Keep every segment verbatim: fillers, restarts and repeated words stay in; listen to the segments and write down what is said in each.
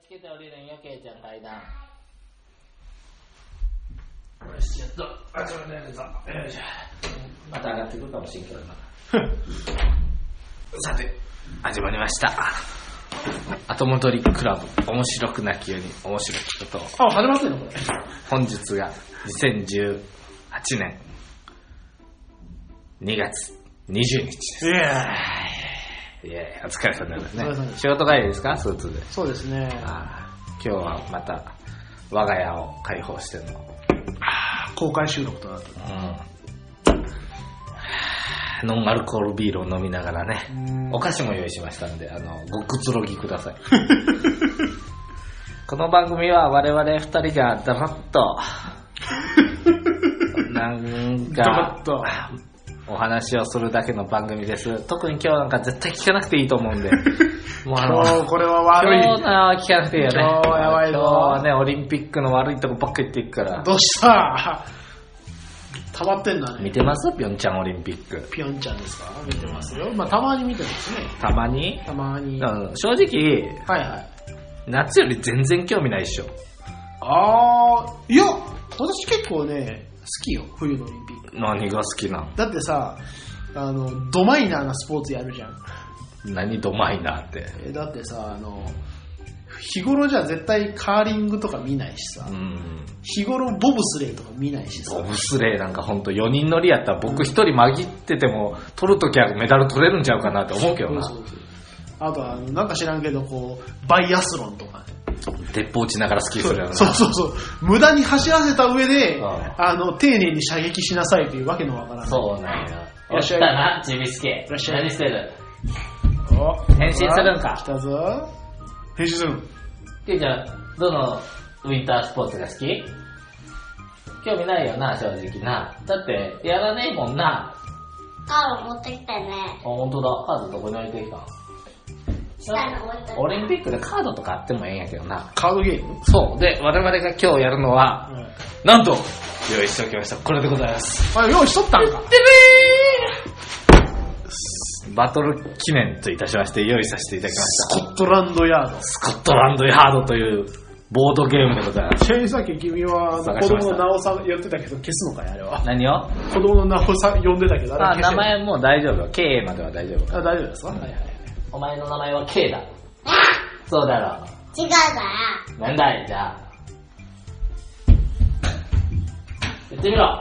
つけて降りるんよ、ケイちゃん階段。よし、やっと。あ、これでやるぞ。よいしょ。また上がってくるかもしれんけどな。さて、始まりました。後戻りクラブ、面白くなきように面白いことを。 あ、始まってんのこれ。 本日がにせんじゅうはちねんにがつにじゅうにちです。 いやいやお疲れ様ですね。 お疲れ様です。 仕事帰りですか、スーツで。 そうですね。 あ今日はまた我が家を開放しての公開収録となってる。 うん。ノンアルコールビールを飲みながらね、お菓子も用意しましたんで、あのごくつろぎください。この番組は我々ふたりがだらっとなんかお話をするだけの番組です。特に今日なんか絶対聞かなくていいと思うんで、もうあの今日これは悪い。 今日は聞かなくていいよね。 今日はやばいぞ。 今日はね、オリンピックの悪いとこばっかり言っていくから。 どうした溜まってんだね。 見てますピョンチャンオリンピック。 ピョンちゃんですか？見てますよ。まあたまに見てますね。 たまにたまに。 正直、 はいはい。 夏より全然興味ないっしょ。 あー、いや、私結構ね、好きよ、冬のオリンピック。 何が好きなん？ だってさ、あの、ドマイナーなスポーツやるじゃん。 何ドマイナーって。 えだってさ、あの、日頃じゃ絶対カーリングとか見ないしさ、うん、日頃ボブスレーとか見ないしさ。 ボブスレーなんかほんとよにん乗りやったら僕一人紛ってても取るときはメダル取れるんちゃうかなって思うけどな。そうそうそう。 あとはあのなんか知らんけどこうバイアスロンとかね、 鉄砲撃ちながらスキーするやろな。 そうそうそう、無駄に走らせた上で、ああの丁寧に射撃しなさいというわけのわからない。 そうなんや。おったなちびすけ。何してる？ お変身するんか。 来たぞ。変身するん。 ケイちゃんどのウィンタースポーツが好き？興味ないよな、正直な。だってやらねえもんな。 カード持ってきてね。 あ、ほんとだ。カードどこに置いてきたの？ 下に置いて。 オリンピックでカードとかあってもええんやけどな。 カードゲーム？ そう。で、我々が今日やるのは、うん、なんと用意しておきました。これでございます。 あ、用意しとったんか。 てれーバトル記念といたしまして用意させていただきました。 スコットランドヤード。 スコットランドヤードというボードゲームでございます。 ちなみにさっき君は子供の名をさ言ってたけど消すのかいあれは。 何を？ 子供の名をさ呼んでたけどあれ消せ。 あ、名前もう大丈夫。K までは大丈夫。 あ、大丈夫ですか？はいはい。 お前の名前は K だ。そうだろう。 違うから。 なんだいじゃあ。言ってみろ。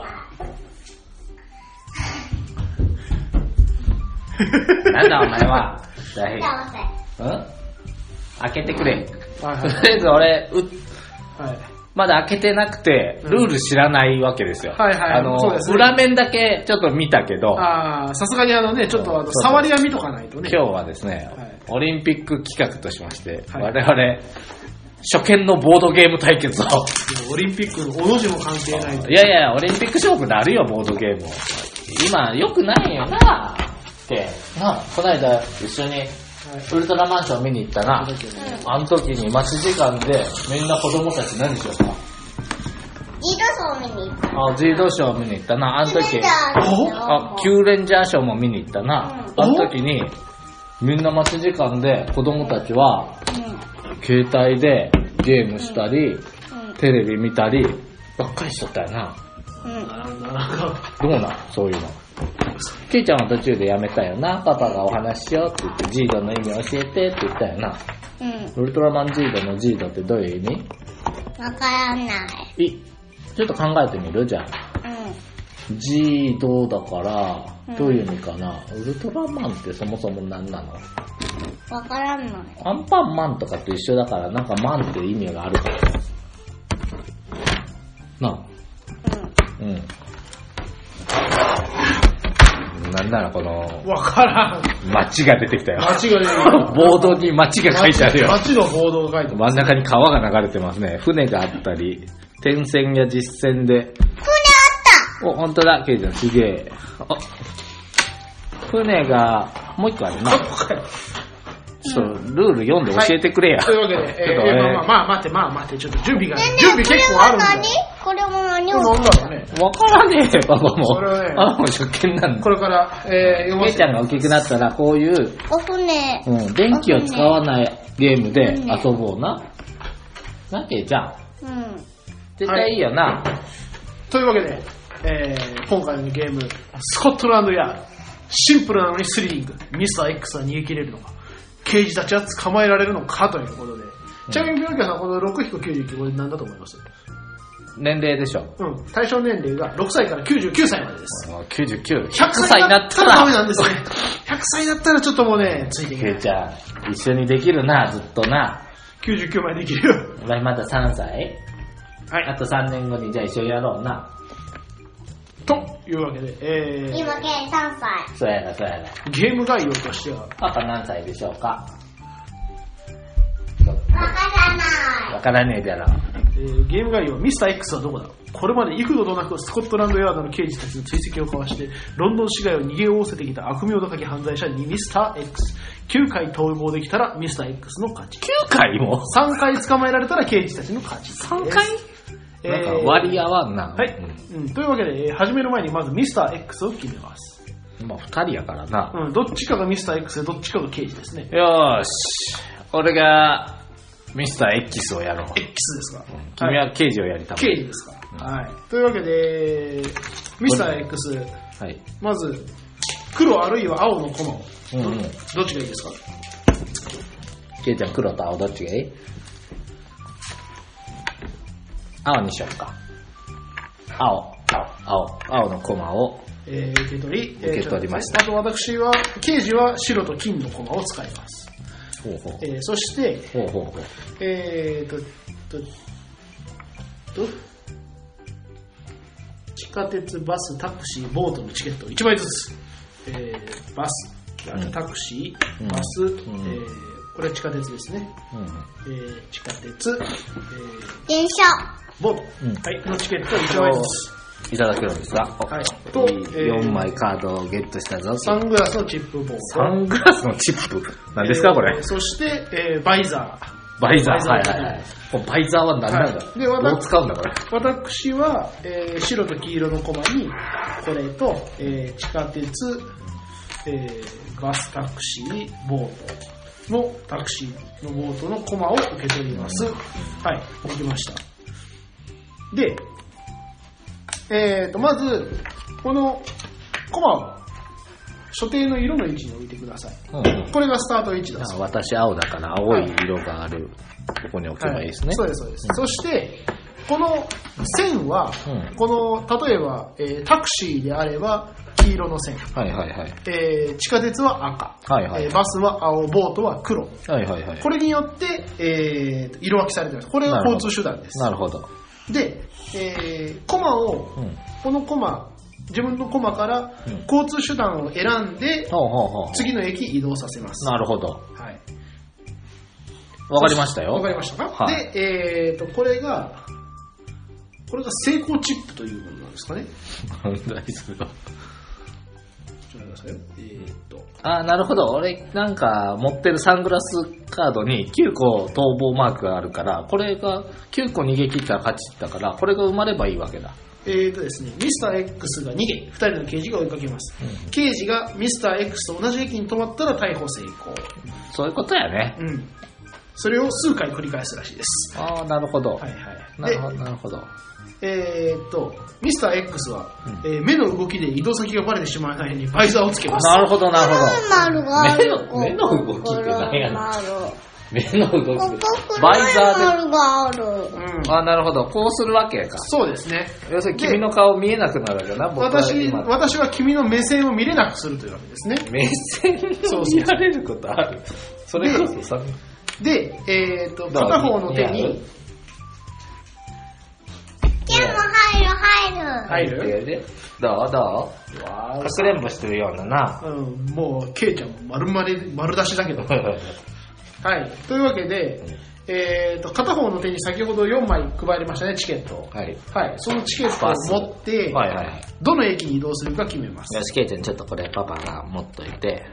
なんだお前は。大変。うん？開けてくれ。 はいはい、 とりあえず俺、うはい、 まだ開けてなくて、ルール知らないわけですよ。 はいはい。 あの、ね、裏面だけちょっと見たけど。 ああ、さすがにあのね、ちょっとあの触りは見とかないとね。 今日はですね、はい、オリンピック企画としまして、はい、我々、初見のボードゲーム対決を。 オリンピックのおの字も関係ない。 いやいや、オリンピック勝負であるよ、ボードゲームを。今、良くないよなって。なあ、この間一緒に、ウルトラマンション見に行ったな。うん、あの時に待ち時間でみんな子供たち何しようか。 ジードショー見に行った。 あ、ジードショー見に行ったな。あの時、あ、キューレンジャーショーも見に行ったな。うん、あの時にみんな待ち時間で子供たちは、うん、携帯でゲームしたり、うん、テレビ見たりばっかりしとったよな。うん、どうなんそういうの。ケイちゃんは途中でやめたよな。パパがお話ししようって言ってジードの意味教えてって言ったよな。うん。ウルトラマンジードのジードってどういう意味？ わからない。 い、ちょっと考えてみるじゃん。うん。ジードだからどういう意味かな、うん。ウルトラマンってそもそも何なの？ わからない。 アンパンマンとかと一緒だからなんかマンって意味があるからなあ。うん。うん。なんならこのわからん街が出てきたよ。 街が出てきた。 ボードに街が書いてあるよ。 街のボードが書いてある。 真ん中に川が流れてますね。船があったり、点線や実線で。船あった。 お、本当だ、ケイちゃんすげえ。あ、船がもう一個あるな。そう、ルール読んで教えてくれや。 はい、というわけで、えーえー、まあまあ待って、まあ待って、ちょっと準備が、準備結構あるんだよ。 これも何をこれなんだろうね。 わからねえ、パパも。 それはね、 あ、もう初見なんだ。 これから、えー、 読ませて。ケイちゃんが大きくなったら、こういう、 お船。 うん、電気を使わないゲームで遊ぼうな。 なけじゃん。 うん。 絶対いいよな。はい、 というわけで、えー、今回のゲーム、スコットランドヤード。シンプルなのにスリリング。ミスター X は逃げ切れるのか。刑事たちは捕まえられるのかということで。うん、ちなみに、ピノキオさん、この ろくひくきゅうじゅうきゅう、これ何だと思います？ 年齢でしょ。 うん。対象年齢がろくさいからきゅうじゅうきゅうさいまでです。 きゅうじゅうきゅう。 ひゃくさいになったらダメなんですね。ひゃくさいだったらちょっともうね、ついていけない。 じゃあ、一緒にできるな、ずっとな。 きゅうじゅうきゅうまでできるよ。 俺まださんさい？ はい。 あとさんねんごにじゃあ一緒にやろうな。 というわけで、えー、 今、ケイさんさい。 そうやな、そうやな。 ゲーム概要としては、 パパ何歳でしょうか？ わからない。 わからねえだろ。 えー、ゲーム概要、ミスター X はどこだ？これまで幾度となくスコットランドヤードの刑事たちの追跡を交わして、ロンドン市街を逃げおおせてきた悪名高き犯罪者にミスター X。きゅうかい逃亡できたらミスター X の勝ち。 きゅうかいも ? さんかい捕まえられたら刑事たちの勝ち。 さんかい？なんか割り合わんな。 はい、うん。というわけで、始める前にまずミスター X を決めます。 まあふたりやからな。 うん、どっちかがミスター X でどっちかが刑事ですね。 よーし。俺がミスター X をやろう。 X ですか。 うん、君は刑事をやりたい。 刑事ですか。うん、はい。というわけで、ミスター X、はい、まず、黒あるいは青のコマを、うんうん、どっちがいいですか？ ケイちゃん、黒と青どっちがいい？青にしようか。青、青、青、青のコマを、 えー、受け取り、 受け取りました。 あと私は、刑事は白と金のコマを使います。 ほうほう。 えー、そして、 ほうほうほう。 えーと、と、と、地下鉄、バス、タクシー、ボートのチケットいちまいずつ。えー、バス、タクシー、うん、バス、うん、えー、これは地下鉄ですね。うん、えー、地下鉄、えー、 電車、 ボート、うん、はい、のチケットいちまいずついただけるんですか？ はい。と、 よんまいカードをゲットしたぞ。 サングラスのチップボート。 サングラスのチップ何ですか、これ。 そして、えー、バイザー。 バイザー、はいはいはい。バイザーは何なんだ、はい、で、どう使うんだ、これ。 私は、えー、白と黄色のコマに、これと、えー、地下鉄、えー、バスタクシー、ボートのタクシーのボートのコマを受け取ります。はい、できました。で、えーと、まず、このコマを所定の色の位置に置いてください。うんうん、これがスタート位置だそうです。 私青だから青い色がある、はい、ここに置けばいいですね。 はい、そうです、そうです。うん、そして、この線は、うん、この、例えば、えー、タクシーであれば、黄色の線。 はいはいはい。 えー、地下鉄は赤。はいはいはい、えー。バスは青、ボートは黒。はいはいはい。これによって、えー、色分けされてます。これが交通手段です。 なるほど。 で、えー、コマを、うん、このコマ、自分のコマから交通手段を選んで、うん、次の駅移動させます。 なるほど。 はい。 わかりましたよ。 わかりましたか、はい、で、えーと、これが、これが成功チップというものなんですかね。 何だいそれは。 ちょっと待ってくださいよ。えーと。 あー、なるほど。俺なんか持ってるサングラスカードにきゅうこ逃亡マークがあるから、これがきゅうこ逃げ切ったら勝ちだから、これが生まればいいわけだ。 えーとですね、ミスター X が逃げ、ふたりの刑事が追いかけます。うん、刑事がミスター X と同じ駅に止まったら逮捕成功。 そういうことやね。 うん。それを数回繰り返すらしいです。 ああ、なるほど。 はいはい。 なるほど、なるほど。 えー、っと、ミスター X は、うん、えー、目の動きで移動先がバレてしまわないようにバイザーをつけます。 なるほど、なるほど。 目の、目の動きって何やねん。目の動き。バイザーで。 がある。 うん、あ、なるほど。こうするわけか。 そうですね。 要するに君の顔見えなくなるわけな、僕は私、私は君の目線を見れなくするというわけですね。 目線を見られることある。それこそさ。 で、えーと、片方の手に、 でも入る入る。 入るどうどうかくれんぼしてるようなな。 うん、もう、ケイちゃんも丸丸、丸出しだけど。はい。というわけで、えーと、片方の手に先ほどよんまい配りましたね、チケットを。はい。はい。そのチケットを持って、はいはいはい、どの駅に移動するか決めます。 よし、ケイちゃん、ちょっとこれパパが持っといて。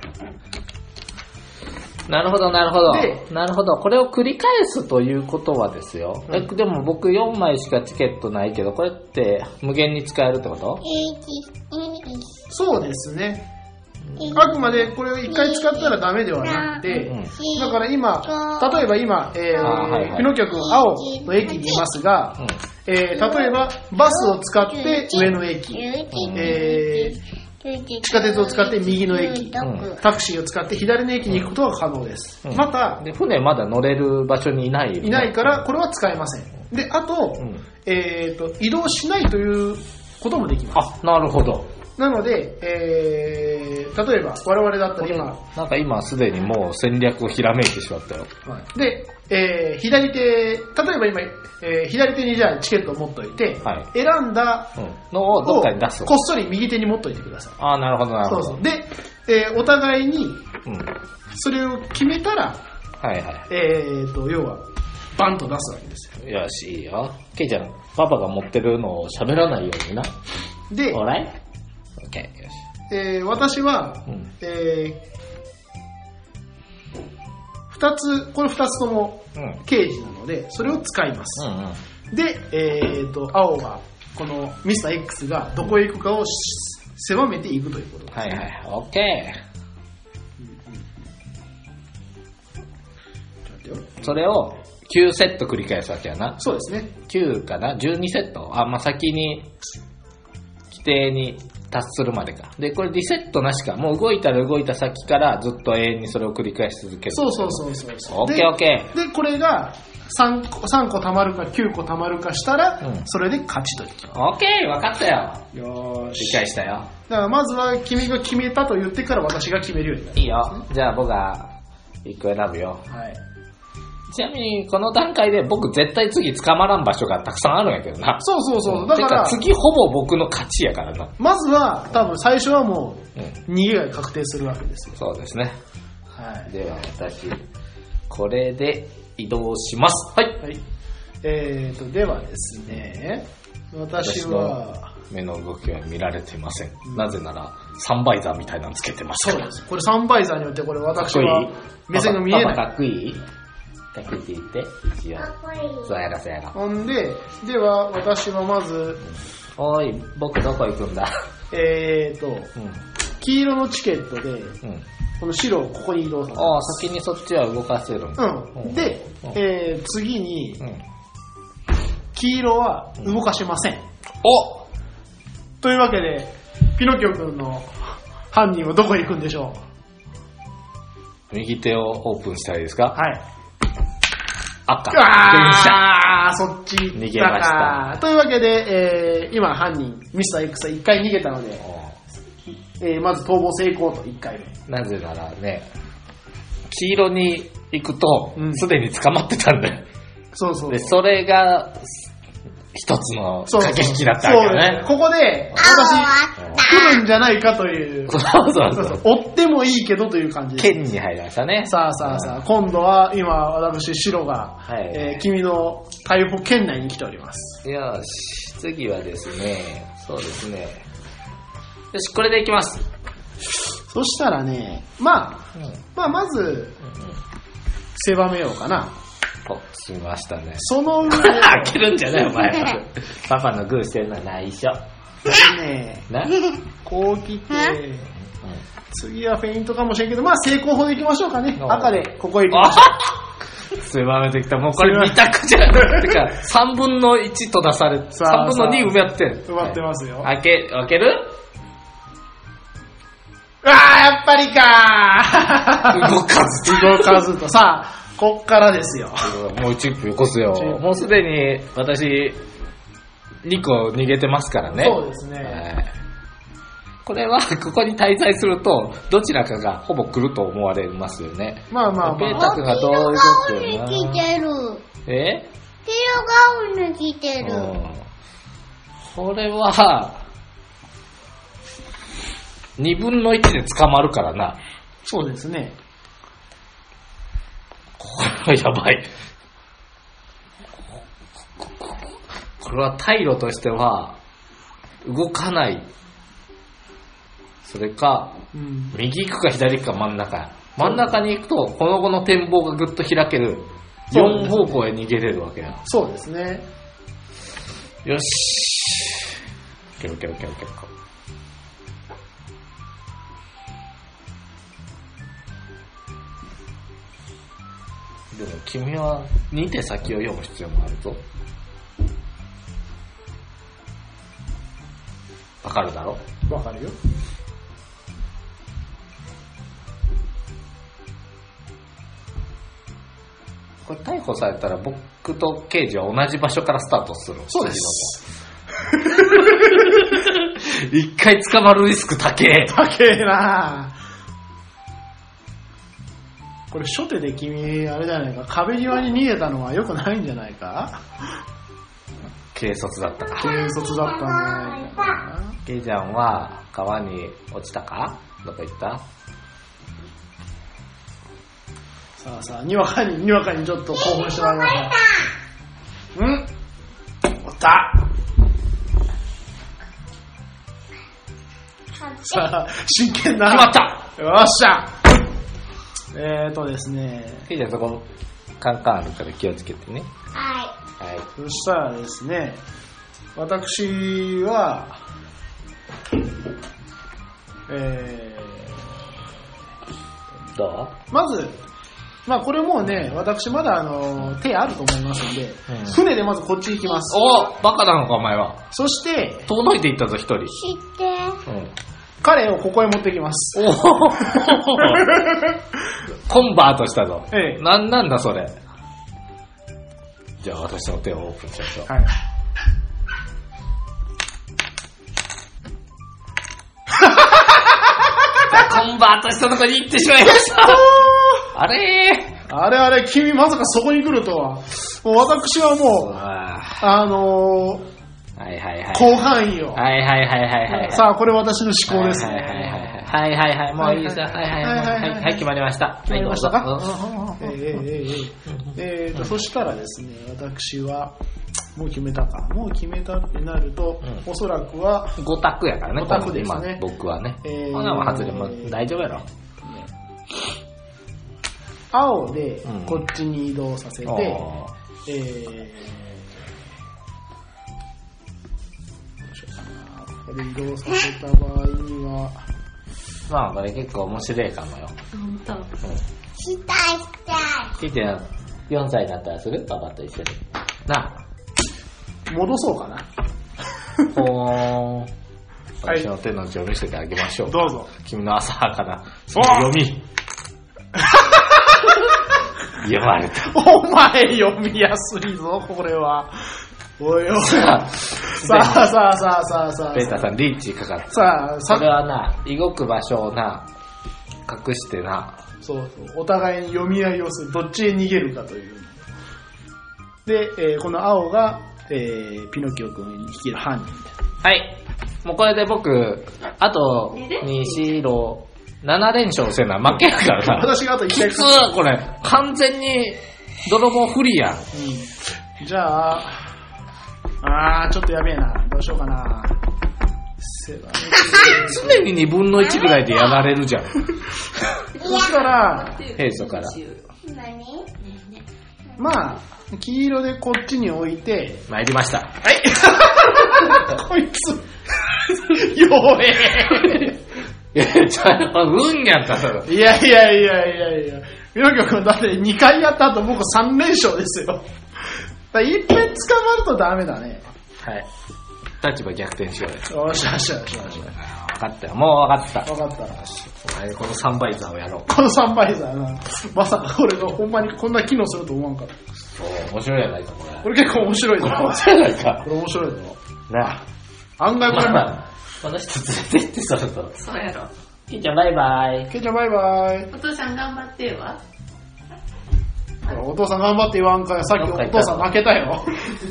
なるほど、なるほど。なるほど。これを繰り返すということはですよ。うん、でも僕よんまいしかチケットないけど、これって無限に使えるってこと？ そうですね。 あくまでこれを一回使ったらダメではなくて、 うんだから今、例えば今、えーあはいはいピノキオ君青の駅にいますが、 うんえー例えばバスを使って上の駅、えー地下鉄を使って右の駅、 んタクシーを使って左の駅に行くことが可能です。 うんまた、 で、船まだ乗れる場所にいないよね。 いないからこれは使えません。で、あと、 うんえーと、移動しないということもできます。 あ、なるほど。 なので、えー、例えば我々だったら今、 なんか今すでにもう戦略をひらめいてしまったよ。 で、えー左手、例えば今、えー左手にじゃあチケットを持っといて、 はい選んだうん。のをどっかに出す。 こっそり右手に持っといてください。 ああ、なるほど、なるほど。 そうそう。で、えーお互いにうん。 それを決めたら、 はいはえーと、要は、バンと出すわけですよ。 い。よし、いいよ。ケイちゃん、パパが持ってるのを喋らないようにな。 で、 オーライオッケー、よし。 えー私は、 うん。 えー二つ、これ二つともうん。うん刑事なので、それを使います。 うん。 で、えーと、青が、このミスター X がどこへ行くかを狭めていくということです、ね。 はいはい、オッケちょっと待ってよー。それをきゅうセット繰り返すわけやな。 そうですね。 きゅうかな ?じゅうに セットあ、まあ、先に、規定に達するまでか。で、これリセットなしか。もう動いたら動いた先からずっと永遠にそれを繰り返し続ける。 そうそうそうそうそう。 オッケーオッケー。 で、でこれがさんこ、さんこ貯まるかきゅうこ貯まるかしたら、 うんそれで勝ちというこオッケー、わかったよ。 と。よー理し。 解したよ。 だからまずは君が決めたと言ってから私が決めるようになる。 いいよ。じゃあ僕が一個選ぶよ。 はい。 ちなみにこの段階で僕絶対次捕まらん場所がたくさんあるんやけどな。 そうそうそう。だてから、 次ほぼ僕の勝ちやからな。 まずは多分最初はもうん。 う逃げが確定するわけですよ。 そうですね。 はい。 では私、これで移動します。はい。 はい。えーと、ではですね、私は、 目の動きは見られていません。なぜなら、サンバイザーみたいなのつけてますから。 そうです。これサンバイザーによってこれかっ私こいいは目線が見えパパない。 かっこいいかっこいいって言って、一応。 かっこいい。 そうやらそうやら。 ほんで、では私はまず、 おい、僕どこ行くんだ。 えーと、 うん。 黄色のチケットで、 うん。 この白をここに移動させる。 ああ、先にそっちは動かせるんだ。 うん。で、 うんえー次に、 うん。 黄色は動かしません。 おというわけで、ピノキオ君の犯人はどこへ行くんでしょ右手をオープンしたらいいですかう。はい。 赤。 あー、そっち行ったか。 逃げましたというわけで、えー今犯人、ミスター X はいっかい逃げたので、えーまず逃亡成功といっかいめ。 なぜならね、黄色に行くとう、んすでに捕まってたんだよ。 そうそうで、それが、一つのそうそう駆け引きだったわけよそうですね。 ここで、 青私、 は来るんじゃないかという、 そうそうそうそそうう。追ってもいいけどという感じです。 剣に入りましたね。 さあさあさあ、今度は今、私、白が、 はいえー君の逮捕圏内に来ております。 よし、次はですね、そうですね。よし、これでいきます。 そしたらね、まあ、 うん。うんうん。 まあ、まず、狭めようかな。 と、しましたね。 その上で、 開けるんじゃないお前。パパのグーしてるのは内緒。 ね、 な、 こう来て、 う次はフェイントかもしれんけど、まあ、成功法でいきましょうかね。 お赤で、ここへ行きましょん、狭めてきた。もうこれ二択じゃん。てか、三分の一と出されて、 さあ三分の二埋まってる。 う。埋まってますよ。 開け、開けるああ、やっぱりかー動かず。 動かずと。さあ、こっからですよ。 もうチップよこすよチッ。プもうすでに私、にこ逃げてますからね。 そうですね。 はいこれは、ここに滞在すると、どちらかがほぼ来ると思われますよね。 まあまあまあ。 ペータ君がどういうことやな黄色が来てる。 え黄色が来てる。 うん。これは、二分の一で捕まるからな。 そうですね。 これはやばい。これは退路としては、動かない。それか、 うん。 右行くか左行くか真ん中。真ん中に行くと、この後の展望がぐっと開ける。よん方向へ逃げれるわけや。 そうですね。 よし。ケロケロケロケロ。 でも君はに手先を読む必要もあるぞ。わかるだろ？ わかるよ。 これ逮捕されたら僕と刑事は同じ場所からスタートする。 そうです。 一回捕まるリスク高え。 高えな。これ初手で君あれじゃないか、壁際に逃げたのは良くないんじゃないか。 軽率だったか。 軽率だったんじゃないかな。 ケイちゃんは川に落ちたか？どこ行った？ さあさあ、にわかににわかにちょっと興奮してまいりました。うんおったさあ、真剣な。 決まったよっしゃえーとですね。 ケイちゃんそこカンカンあるから気をつけてね。 はい。 はい。 そしたらですね、私は、えー、どー、まず、まあこれもうね、私まだあの手あると思いますんで、 うん、 船でまずこっち行きます。 おバカなのかお前は。 そして、 遠のいていったぞ一人。 知って。 うん。 彼をここへ持ってきます。 おコンバートしたぞ。 ええ。 なんなんだそれ。じゃあ私の手をオープンしましょう。 はい。 じゃあコンバートしたとこに行ってしまいました。あれーあれあれ、君まさかそこに来るとは。もう私はもう、あのー、 はいはいはい。 広範囲を。 はいはいはいはいはい。 さあ、これ私の思考ですね。 はいはいはいはいはい。もういいですよ。はいはいはいはい。決まりました。 決まりましたか？えーえーえーえーと、そしたらですね、私は、もう決めたか。もう決めたってなると、うん、おそらくは、 ご択やからね。 ご択ですね。 今僕はね。 えー、 ほなも外れも大丈夫やろ。 青でこっちに移動させて、うん、えー、これ移動させた場合には、 まあこれ結構面白いかもよ。 本当。 うん。 したいしたい。 キティよんさいになったらする？パパと一緒に。なあ。 戻そうかな。 ほーん。私の手の内を見せてあげましょう。 どうぞ。 君の浅はかなその読み。読まれた。 お前読みやすいぞ、これは。おいおい。さあさあさあさあさあさあ。 ペーターさん、リーチかかった。 さあ、 それはな、動く場所をな、隠してな。 そうそう。お互いに読み合いをする。どっちへ逃げるかという。で、えー、この青が、えー、ピノキオ君に率いる犯人。 はい。もうこれで僕、あと、に白、なな連勝せな負けやからな。 私があといち回。 普通これ、完全に泥棒不利やん。 うん。じゃあ、あー、ちょっとやべえな。どうしようかな。 常ににぶんのいちぐらいでやられるじゃん。 そしたら、 平素から。 何？ まあ、黄色でこっちに置いて、 参りました。 はい。こいつ、弱え。 いや、ちゃうんやったら。 いやいやいやいやいや。ピノキオ君だってにかいやった後僕さん連勝ですよ。だいっぺん捕まるとダメだね。 はい。立場逆転しようよ。 よしよしよしよし。 分かったよ。もう分かった。 分かった。 お前このサンバイザーをやろう。 このサンバイザーな。まさかこれがほんまにこんな機能すると思わんかった。 そう、面白いやないか、これ。 これ結構面白いぞ。 面白いやないか。 これ面白いぞ。 なあ。案外これ、 まあ、この人連れてってそろそろ。 そうやろ。 ケイちゃんバイバイ。 ケイちゃんバイバイ。 お父さん頑張ってわ。 お父さん頑張って言わんかよ。さっきお父さん負けたよ。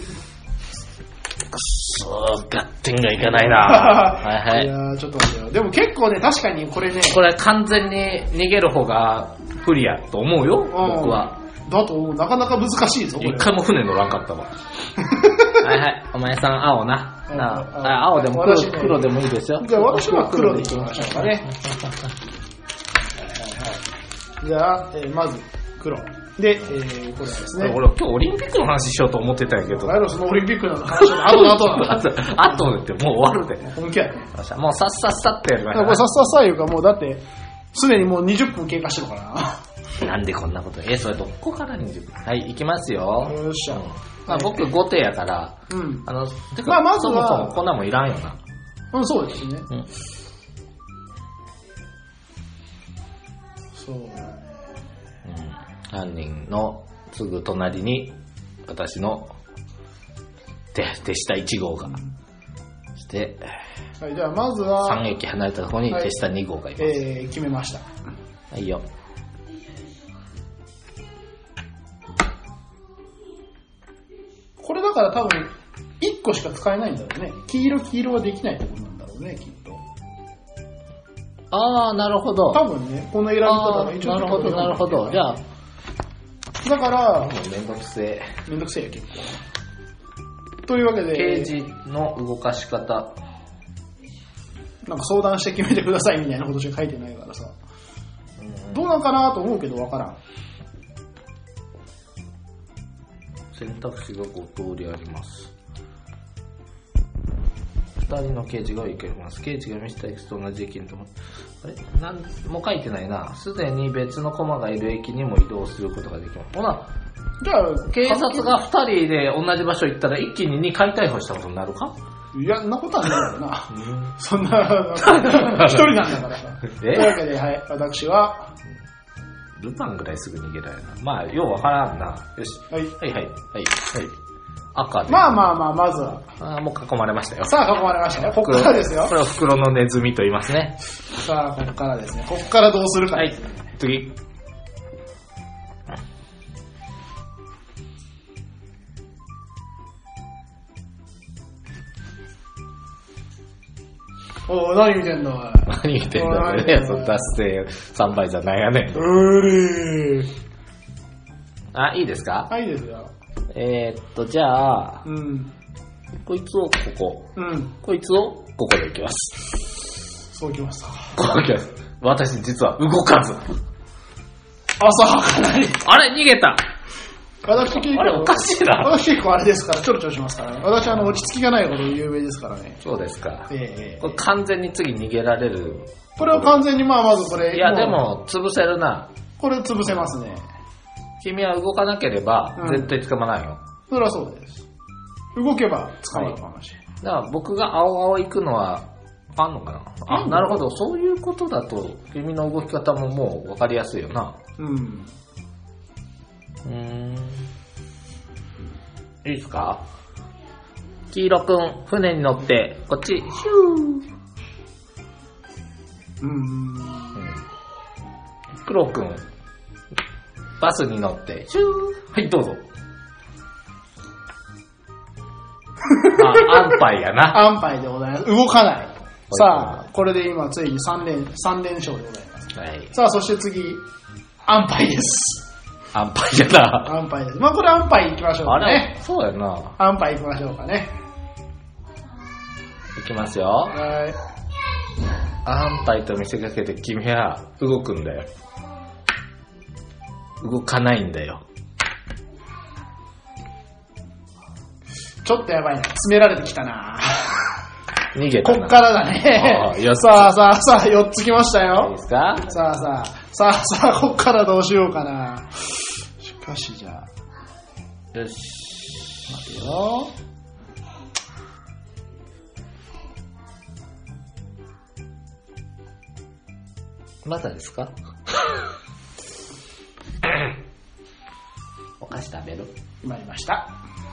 そう、合点がいかないな。はいはい。 いやー、ちょっと待ってよ。でも結構ね、確かにこれね。 これ完全に逃げる方が不利やと思うよ、僕は。 だと、なかなか難しいぞ、これ。 一回も船乗らんかったわ。はいはい。お前さん、青な。なあ、青でも黒、黒でもいいですよ。 じゃあ私は黒でいきましょうかね。じゃあ、えー、まず、黒。で、えー、これですね。 俺、今日オリンピックの話しようと思ってたんやけど。 あの、そのオリンピックの話は、あとだ、あとだ。 あとってもう終わるで。 本気やね。 もうさっさっさってやりました。 これさっさっさいうか、もうだって、すでにもうにじゅっぷん経過してるからな。 なんでこんなこと。え、それどこからにじゅっぷん。はい、行きますよ。 よっしゃ。 うんまあ、僕ご手やから、 うん。 あの、てか、 まあまずはそもそもこんなもんいらんよな。 うん、そうですね。 うん。 そう。 うん、犯人のすぐ隣に私の手手下いち号が、そしてはい、じゃあまずはさん駅離れたところに手下に号がいます。はい、 えー、決めました。 はいよ。 これだから多分いっこしか使えないんだろうね。黄色黄色はできないってことなんだろうね、きっと。 ああ、なるほど。 多分ね、この選び方が一応なるほど、なるほど。じゃあ、 だから、 もうめんどくせえ。 めんどくせえよ、結構。というわけで、 刑事の動かし方。 なんか相談して決めてくださいみたいなことしか書いてないからさ。うん、どうなんかなと思うけどわからん。 選択肢がご通りあります。ふたりの刑事が行けます。刑事が見せた駅と同じ駅に止まる。あれなんも書いてないな。すでに別のコマがいる駅にも移動することができます。ほな、 じゃあ、 警察がふたりで同じ場所行ったら一気ににかい逮捕したことになるか？ いや、そんなことはないだろうな。そんな、一人なんだからさ。というわけで、はい、私は、 ルパンぐらいすぐ逃げられるな。まあ、ようわからんな。よし。 はい。 はいはい。はい。はい。赤で。 まあまあまあ、まずは。 ああ、もう囲まれましたよ。 さあ、囲まれましたよ。こっからですよ。 これは袋のネズミと言いますね。 さあ、こっからですね。こっからどうするか。 はい。次。 おー、何見てんのおい。 何見てんだよね。その達成さんばいじゃないやねん。 うりー。 あ、いいですか？ はい、いいですよ。 えー、っと、じゃあ、 うん。 こいつをここ。 うん。 こいつをここでいきます。 そうきました。 こういきます。私実は動かず。 浅はかなり。 あれ逃げた。 私結構、 あれおかしいな。 私結構あれですから、ちょろちょろしますからね。私あの、落ち着きがないことで有名ですからね。 そうですか。 ええこれ完全に次逃げられる。 これは完全にまあまずこれ。 いやでも、潰せるな。 これ潰せますね。 君は動かなければ、絶対捕まらないよ。 それはそうです。動けば捕まるかもしれない。 だから僕が青々行くのは、あんのかなあ、なるほど。そういうことだと、君の動き方ももう分かりやすいよな。 うん。 うーん。いいですか？黄色くん、船に乗って、こっち、ヒュー。 うん。うん。 黒くん、バスに乗って、シュー。はい、どうぞ。あ、安牌やな。 安牌でございます。動かない。さあ、これで今ついにさん連、三連勝でございます。 はい。 さあ、そして次、安牌です。 安牌やな。 安牌です。まあこれ安牌行きましょうかね。 あれそうやな。 安牌行きましょうかね。 行きますよ。 はい。 安牌と見せかけて君は動くんだよ。動かないんだよ。 ちょっとやばいな。詰められてきたな。 逃げたな。 こっからだね。 あさあさあさあ、よっつきましたよ。 いいですか？ さあさあ、さあさあ、こっからどうしようかな。しかしじゃあ。 よし。 待てよ。 まだですか？お菓子食べる？ 決まりました。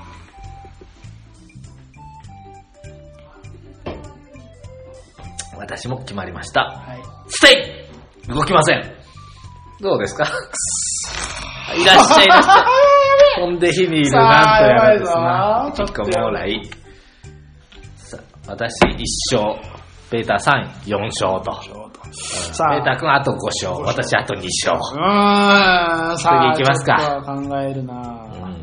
私も決まりました。 はい。 ステイ！動きません。どうですか？いらっしゃいいらっしゃい。飛んで火にいるなんとやらですな。ちょっともらい。私一勝。ベータさん、よん勝と。さあベータ君あとご勝。私あとに勝。 うーん。さあ、 次行きますか。 ちょっと考えるな、うん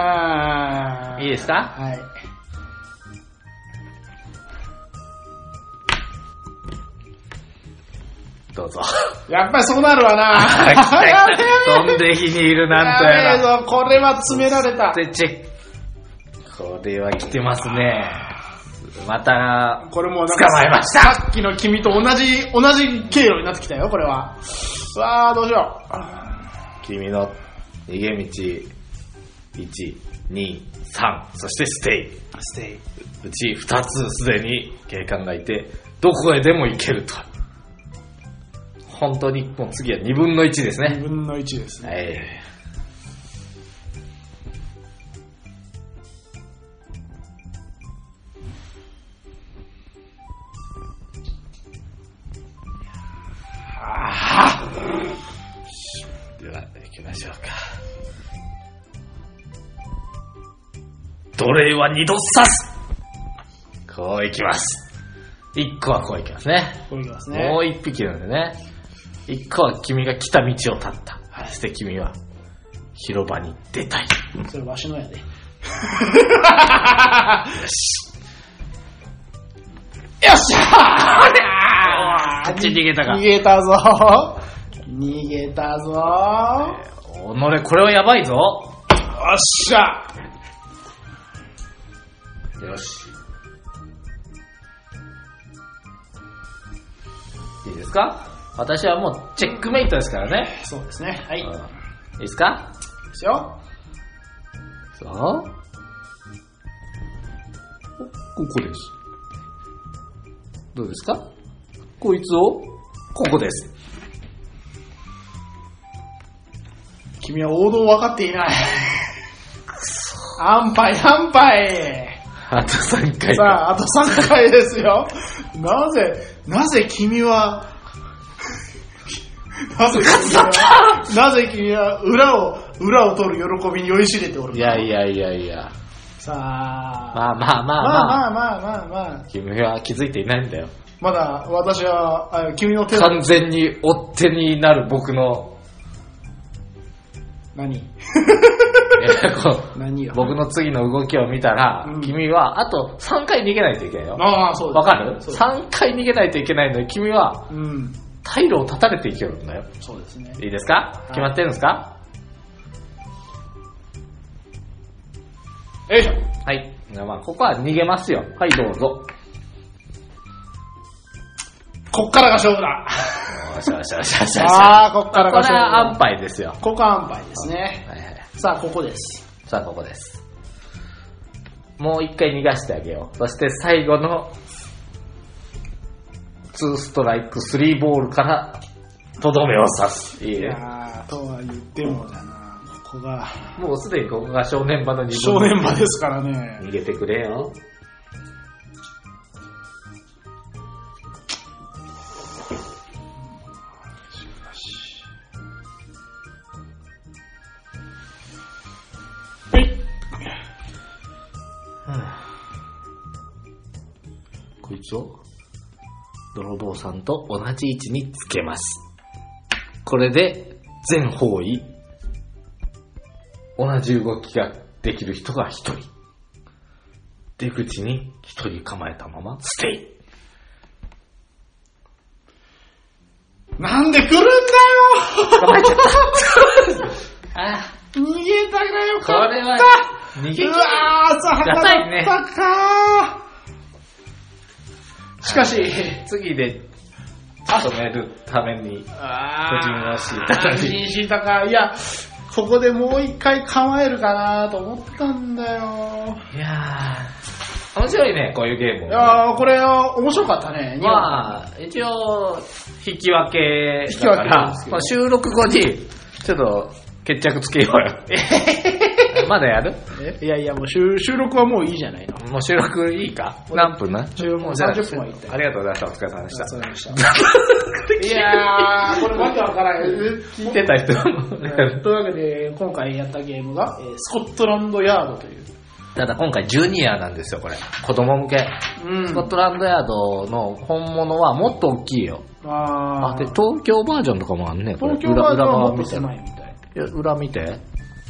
いいですか？ はい。 どうぞ。 やっぱりそうなるわな。 来た来た。飛んで火にいるなんとやら。 やべえぞ、これは詰められた。 でチェック。これは来てますね。また、 これもうなん捕まえました。 さっきの君と同じ、同じ経路になってきたよ、これは。うわー、どうしよう。 君の逃げ道、いち、に、さん、そしてステイ。 ステイ。 うちふたつすでに警官がいて、どこへでも行けると。本当にもう次はにぶんのいちですね。 にぶんのいちですね。 はい。では行きましょうか。奴隷は二度刺す。こう行きます。一個はこう行きますね。 こう行きますね。 もう一匹なんでね。一個は君が来た道を立った。そして君は広場に出たい。 それわしのやで。よし。 よっしゃー。 あっち逃げたか。 逃げたぞ。逃げたぞ。 おのれ、これはやばいぞ。 よっしゃ。 よし。いいですか？私はもうチェックメイトですからね。 そうですね。はい。いいいいですか？ ですよ。 そう。ここです。どうですか？こいつを、ここです。 君は王道分かっていない。安牌、安牌。 あとさんかい。 さあ、あとさんかいですよ。なぜ、なぜ君は、なぜ君は、なぜ君は裏を、裏を取る喜びに酔いしれておる。 いやいやいやいや。 さあ、 まあまあまあまあ。 まあまあまあまあまあ。 君は気づいていないんだよ。 まだ私は、あ君の手を。 完全に追っ手になる僕の。 何いやこう何よ。 僕の次の動きを見たら、 うん、 君はあとさんかい逃げないといけないよ。 ああ、そうです。 わかる ?さん 回逃げないといけないのに、君は、 うん。 退路を断たれていけるんだよ。 そうですね。 いいですか、はい、決まってるんですか？ よいしょ。 はい。まあ、ここは逃げますよ。はい、どうぞ。 こっからが勝負だ。 よしよしよしよし。 ああ、こっからが勝負だ。 これは安牌ですよ。 ここは安牌ですね。はいはい。さあ、ここです。 さあ、ここです。もう一回逃がしてあげよう。そして最後のツーストライクスリーボールからとどめを刺す。いいね。 いやー、とは言ってもだな、ここが。 もうすでにここが正念場のにぶん正念場ですからね。 逃げてくれよ。こいつを泥棒さんと同じ位置につけます。これで全方位同じ動きができる人が一人。出口に一人構えたままステイ。 なんで来るんだよ。 構えちゃった。ああ、 逃げたがよかった。 これは逃げ切り。 うわー、さがたいね。 かかしかし、 次で止めるために、 あ個人を敷いたのに。 個人敷いたか。いや、ここでもう一回構えるかなと思ったんだよ。 いやー、面白いね、こういうゲーム、ね。 いやー、これ面白かったね。 まあ、一応、引き分けだから、まあ、収録後に、ちょっと、決着つけようよ。まだやる？ えいやいや、もう 収, 収録はもういいじゃないの。 もう収録いいか？何分な？ 収録もうさんじゅっぷんはいったよ。 ありがとうございました。お疲れ様でした。 お疲れ様でした。いやー、これわけわからん。 聞いてた人も。 というわけで、今回やったゲームが、えー、スコットランドヤードという。 ただ今回ジュニアなんですよ、これ。子供向け。うん、スコットランドヤードの本物はもっと大きいよ。ああ。で、東京バージョンとかもあるね。 東京バージョンはもっと狭いみたい。 いや、裏見て。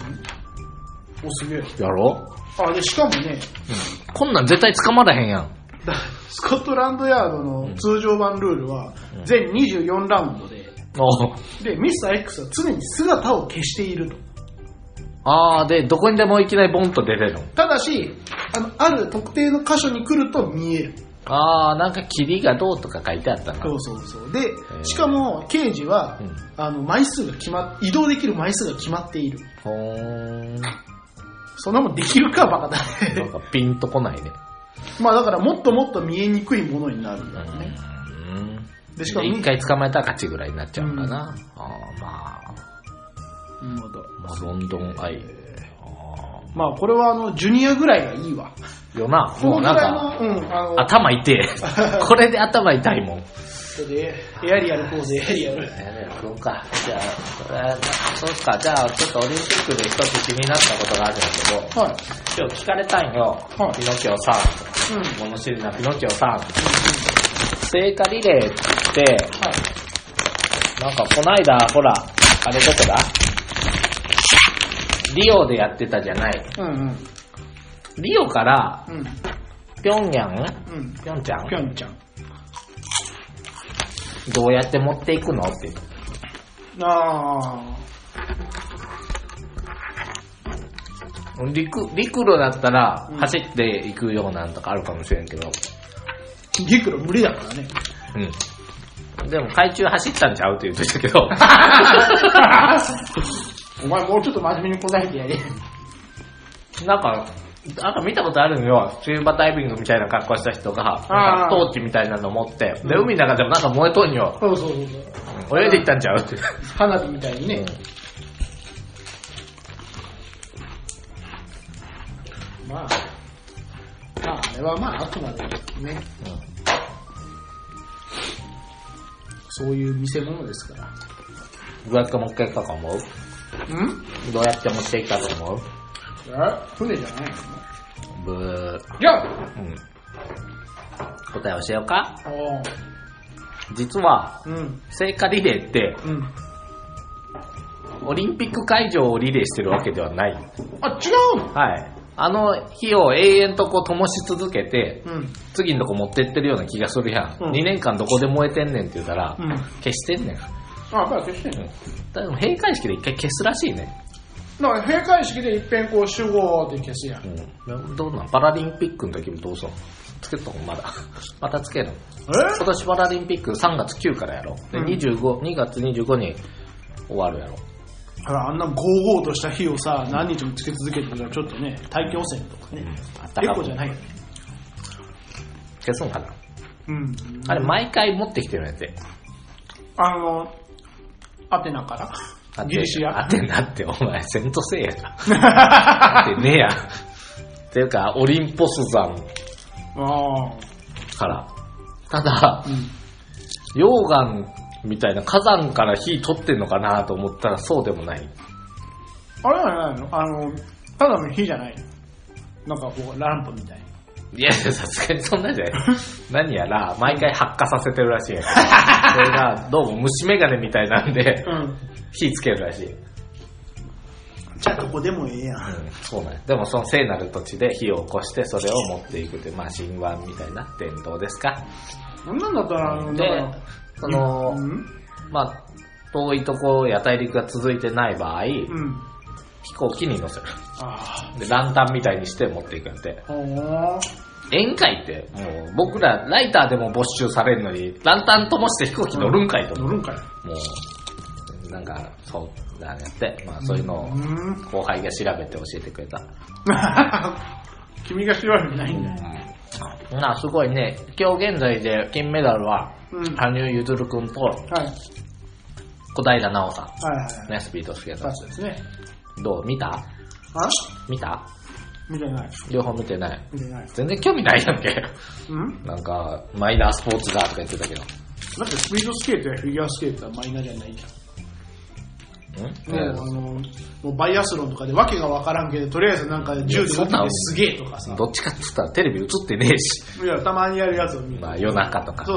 お、すげえ。 やろあ、で、しかもね、 うん、こんなん絶対捕まらへんやん。 だスコットランドヤードの通常版ルールは全にじゅうよんラウンドで、うん、でミスター X は常に姿を消していると。 あー、でどこにでもいきなりボンと出れるの。 ただし あのある特定の箇所に来ると見える。 あー、なんか霧がどうとか書いてあったな。 そうそうそう。でしかも刑事は、うん、あの枚数が決まっ移動できる枚数が決まっている。ほーん、そんなもんできるかバカだね。 なんかピンとこないね。 まあだからもっともっと見えにくいものになるんだろうね。 うん、でしかも一回捕まえたら勝ちぐらいになっちゃうかな。うん、あー、まあ、 まだまあ、ロンドンアイ、えー、 あまあこれはあのジュニアぐらいがいいわよな。もうなんか、うん、あの頭痛いこれで頭痛いもん。 それでエアリアルポーズ、エアリアルエアリアルそうか。じゃあそれそうか。じゃあちょっとオリンピックで一つ気になったことがあるんだけど、はい、今日聞かれたんよ、はい、ピノキオさん、うん、物知りなピノキオさん、うん、聖火リレーって、はい、なんかこないだほらあれどこだリオでやってたじゃない、うんうん、リオから、うん、ピョンヤン、うん、ピョンチャンピョンチャンどうやって持っていくのって。ああ。陸、陸路だったら走っていくようなんとかあるかもしれんけど。 陸路無理だからね。 うん。でも海中走ったんちゃうって言ってたけど。 お前もうちょっと真面目に答えてやれ。 なんか、なんか見たことあるのよ。スキューバダイビングみたいな格好した人が、なんかトーチみたいなの持って、で、海の中でもなんか燃えとんよ。 そうそうそう。 泳いでいったんちゃうって。 花火みたいにね。うん、まあ、まあ、あれはまあ、あくまでね、うん、そういう見せ物ですから。 どうやって持っていくかと思う？ん？どうやって持っていくかと思う？ え？船じゃないの？ ブー。 じゃあ、 うん。答え教えようか？実は、うん、聖火リレーって、うん、オリンピック会場をリレーしてるわけではない。 あ、違うの？ はい。あの火を永遠とこう灯し続けて、うん、次のとこ持ってってるような気がするやん。うん、にねんかんどこで燃えてんねんって言ったら、うん、消してんねん。 あ、だから消してんの？ だから閉会式で一回消すらしいね。 だから閉会式で一遍こう集合で消すやん。 うん、どうなん？パラリンピックの時もどうぞ。つけとこまだ。またつける。 え？ 今年パラリンピックさんがつくからやろ。で、にじゅうご、にがつにじゅうごに終わるやろ。 あら、あんなゴーゴーとした火をさ、何日もつけ続けてるからちょっとね、大気汚染とかね。うん、あったかい。エコじゃないよね。 消すんかな？ うん。 あれ、毎回持ってきてるんやって。 あの、アテナから。ギリシア。 アテナってお前、セントセイヤか。アテネや。っていうか、オリンポス山から。ただ、うん、溶岩みたいな火山から火取ってんのかなと思ったらそうでもない。 あれはないの？あの、ただの火じゃないの？なんかこう、ランプみたいな。 いや、さすがにそんなんじゃない。何やら、毎回発火させてるらしいやん。それが、どうも虫眼鏡みたいなんで、うん、火つけるらしい。 じゃあどこでもええやん。 うん、そうなんや。でもその聖なる土地で火を起こしてそれを持っていくって、まあ神話みたいな伝統ですか。 そんなんだったら、 で、その、うん、まあ、遠いとこや大陸が続いてない場合、うん、飛行機に乗せる。あで、ランタンみたいにして持っていくんやって。宴会って、もう僕らライターでも没収されるのに、ランタンともして飛行機乗るんかいと思う。 乗るんかい。 もう、なんか、そう。やって、まあそういうのを後輩が調べて教えてくれた。 君が調べてないんだよ。 うん、なすごいね。今日現在で金メダルは、うん、羽生結弦君と、はい、小平奈緒さん、はいはいはい、ね、スピードスケート。 そうですね。 どう？見た？ あ？ 見た？ 見てない。 両方見てない。 見てない。 全然興味ないやんけ。うん？なんかマイナースポーツだとか言ってたけど。 だってスピードスケートやフィギュアスケートはマイナーじゃないじゃん。もう、あのもうバイアスロンとかでわけがわからんけど、とりあえずなんか銃で撃ってすげえとかさ。 どっちかって言ったらテレビ映ってねえし。 いや、たまにやるやつを見る。 まあ夜中とか。 そうそうそう。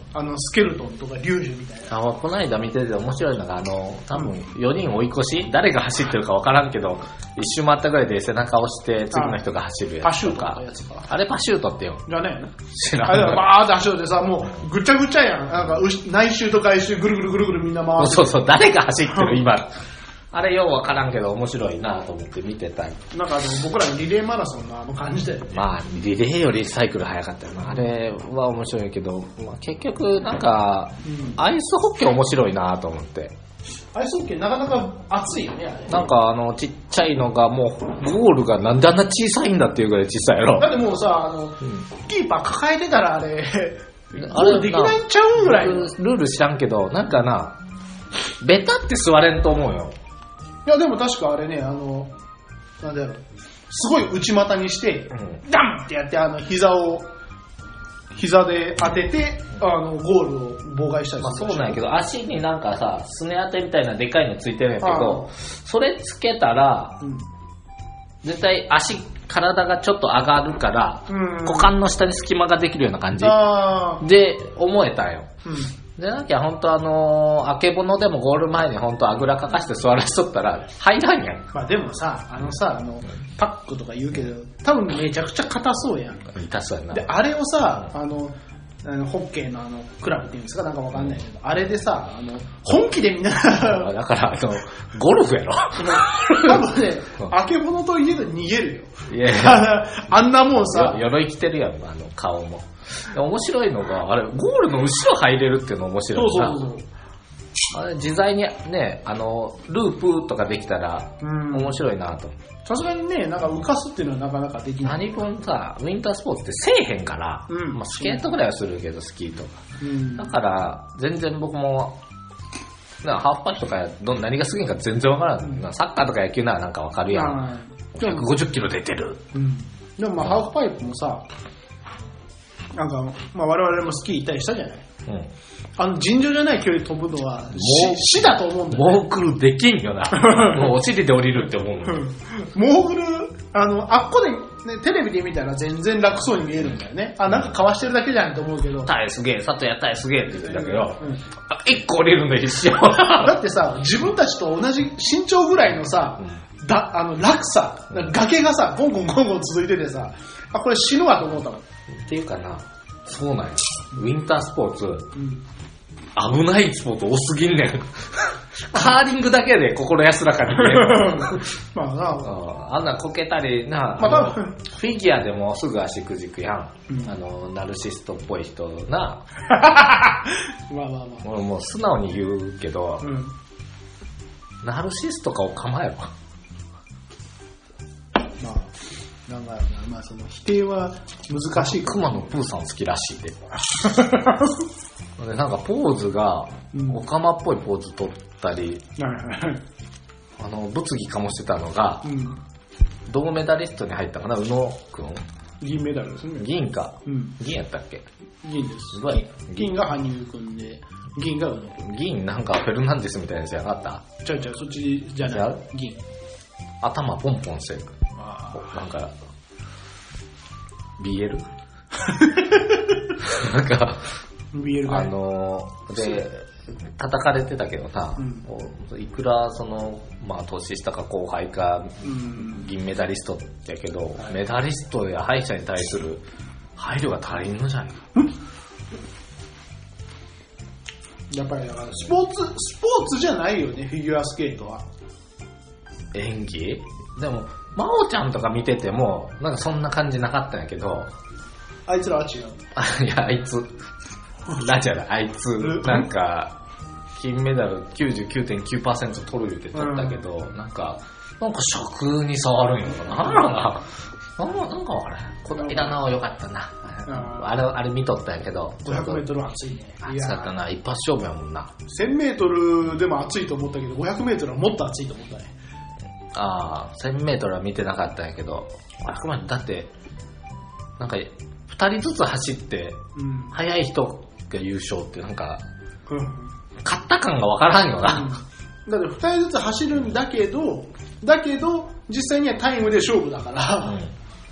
あの、スケルトンとかリュウジュみたいな。 あ、この間見てて面白いのが、あの、多分よにん追い越し、誰が走ってるか分からんけど、一周回ったぐらいで背中を押して次の人が走るやつとか。 パシュートのやつか。 あれパシュートってよ。 じゃね知らん。 あれバーって走るでさ、もうぐちゃぐちゃやん。なんか内周と外周ぐるぐるぐるぐるみんな回って。 そうそう、誰が走ってる今。あれよう分からんけど面白いなと思って見てた。 なんかあの僕らのリレーマラソンのあの感じだよね。 まあ、リレーよりサイクル早かったよな。あれは面白いけど、まあ、結局なんか、うん、アイスホッケー面白いなと思って。 アイスホッケーなかなか熱いよね、あれ。 なんかあの、ちっちゃいのがもう、ゴールがなんであんな小さいんだっていうぐらい小さいやろ。 だってもうさ、あの、うん、キーパー抱えてたらあれ、あれできないんちゃうぐらい。 ルール知らんけど、なんかな、ベタって座れんと思うよ。 いやでも確かあれね、あの、なんだろう、すごい内股にして、うん、ダンってやって、あの、膝を、膝で当てて、あの、ゴールを妨害したりする。 まあそうなんやけど、足になんかさ、すね当てみたいなでかいのついてるんやけど、それつけたら、うん、絶対足、体がちょっと上がるから、うん、股間の下に隙間ができるような感じで思えたんよ。うんでなきゃ本当あのー、あけぼのでもゴール前に本当あぐらかかして座らしとったら入らんやん。 まあでもさ、あのさ、あの、パックとか言うけど、多分めちゃくちゃ硬そうやん。 痛そうやな。 で、あれをさ、あの、あのホッケーのあの、クラブっていうんですかなんかわかんないけど、あれでさ、あの、本気でみんなだから、あの、ゴルフやろ多分ね、あけぼのといえど逃げるよ。いやいやあんなもんさ。 鎧着てるやん、あの、顔も。面白いのが、あれ、ゴールの後ろ入れるっていうの面白いな。そうそうそう。あれ、自在にね、あの、ループとかできたら、面白いなと。 さすがにね、なんか浮かすっていうのはなかなかできない。 何分さ、ウィンタースポーツってせえへんから、うん、まあ、スケートぐらいはするけど、スキーとか。うん、だから、全然僕も、なんかハーフパイプとかど何がすぎんか全然わからん、うん。サッカーとか野球ならなんかわかるやん。ひゃくごじゅっキロ出てる。 うん、でもまあ、ハーフパイプもさ、なんか、まあ、我々もスキー行ったりしたじゃない、うん、あの尋常じゃない距離飛ぶのは死だと思うんだよ、 ね、モーグルできんよなもうお尻で降りるって思うのモーグルあのあっこで、ね、テレビで見たら全然楽そうに見えるんだよね。あなんかかわしてるだけじゃんと思うけどタイすげえ佐藤やタイすげえって言ってたけど、うん、いっこ降りるんだよ一緒だってさ自分たちと同じ身長ぐらいのさ、うん、だあの落差崖がさゴンゴンゴンゴン続いててさあこれ死ぬわと思ったのっていうかな、そうなんや。ウィンタースポーツ、うん、危ないスポーツ多すぎんねん。カーリングだけで心安らかに見える。まあなあ、あんなこけたりな、まあ、フィギュアでもすぐ足くじくやん。うん、あのナルシストっぽい人な。まあまあまあ。俺もう素直に言うけど、うん、ナルシストかお構えろ。 まあ。なんかまあその否定は難しい。 熊野プーさん好きらしいで。でなんかポーズがオカマっぽいポーズ取ったり、うん、あの物議かもしてたのが、うん、銅メダリストに入ったかな宇野くん。 銀メダルですね。 銀か、うん、銀やったっけ。 銀です。銀が羽生くんで銀が宇野くん。 銀なんかフェルナンデスみたいなやつやなかった。 ちゃうちゃうそっちじゃない。銀。 頭ポンポンしてる。なんか ビーエル なんかビーエルあのー、で叩かれてたけどさ、うん、いくらそのまあ年下か後輩か、うん、銀メダリストやけど、はい、メダリストや敗者に対する配慮が足りんのじゃない。 やっぱりだからスポーツスポーツじゃないよねフィギュアスケートは。 演技でも真央ちゃんとか見ててもなんかそんな感じなかったんやけど、 あいつらは違う。 あいやあいつラジャだあいつなんか金メダル きゅうじゅうきゅうてんきゅうパーセント 取るって取ったけど、うん、なんかなんか尺に触るんやかな。なんかなんかあれこの間のよかったな。あれあれ見とったんやけどごひゃくメートル暑いね。 暑かったな。一発勝負やもんな。 せんメートルでも暑いと思ったけどごひゃくメートルはもっと暑いと思ったね。 ああ、せんメートルは見てなかったんやけど、あくまでだって、なんか、ふたりずつ走って、うん、速い人が優勝ってなんか、うん、勝った感がわからんよな。 うん、だってふたりずつ走るんだけど、だけど、実際にはタイムで勝負だから、うん、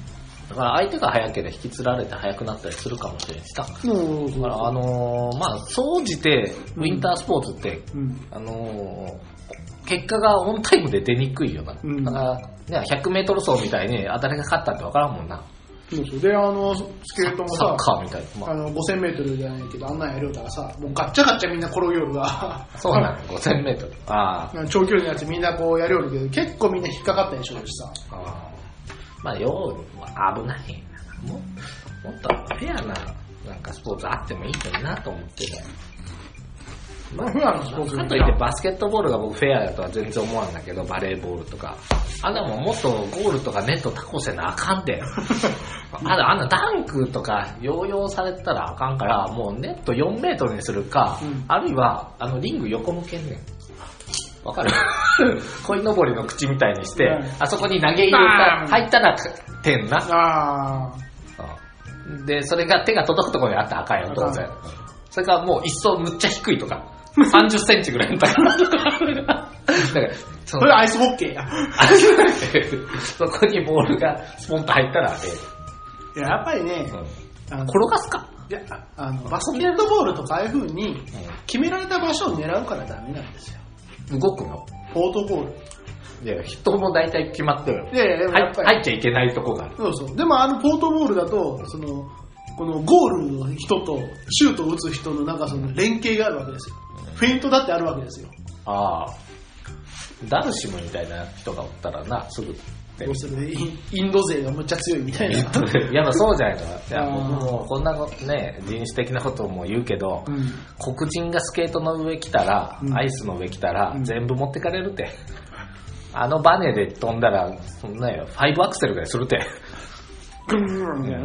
だから相手が速ければ引きつられて速くなったりするかもしれんしさ。 うんだからあのー、まあ、総じて、ウィンタースポーツって、 うん、 あのー、結果がオンタイムで出にくいよな。うん、だから、ね、ひゃくメートル走みたいに、あ、誰が勝ったって分からんもんな。 そうそう。で、あの、スケートもさ、 サッカーみたいな。 まあ、あの、ごせんメートルじゃないけど、あんなんやるからさ、もうガッチャガッチャみんな転げよるが。 そうなの、ごせんメートル。ああ。長距離のやつみんなこうやるよるけど、結構みんな引っかかったでしょうしさ。 あまあ、よう、危ない。ももっとフェアな、なんかスポーツあってもいいのになと思ってたよ。まあ、 フェアのスポーツかといってバスケットボールが僕フェアだとは全然思わんだけど、バレーボールとか。あんなもんもっとゴールとかネットタコせなあかんで。あんな、あんなダンクとかヨーヨーされたらあかんから、もうネットよんメートルにするか、うん、あるいはあのリング横向けんねん。わかる鯉のぼりの口みたいにして、うん、あそこに投げ入れた、入ったら点な。 あで、それが手が届くところにあったらあかんよ、当然。それからもう一層むっちゃ低いとか、さんじゅっセンチぐらいの高さとか。だからそれアイスホッケーや。 そこにボールがスポンと入ったら、 えー、いや、やっぱりね、 うん、あの転がすかいやあのバスケットボールとかああいう風に決められた場所を狙うからダメなんですよ。 動くのポートボール。 いや、人も大体決まってる。 いやいや、でもやっぱり入っちゃいけないとこがある。 そうそう。でもあのポートボールだと、その、このゴールの人とシュートを打つ人のなんかその連携があるわけですよ。フェイントだってあるわけですよ。 ああ。ダルシムみたいな人がおったらな、すぐ。 どうするインド勢がむっちゃ強いみたいな。いや、そうじゃないの。いや、僕もこんなね、人種的なことも言うけど、うん、黒人がスケートの上来たら、うん、アイスの上来たら、うん、全部持ってかれるって。あのバネで飛んだら、そんなよ、ファイブアクセルぐらいするって。うん、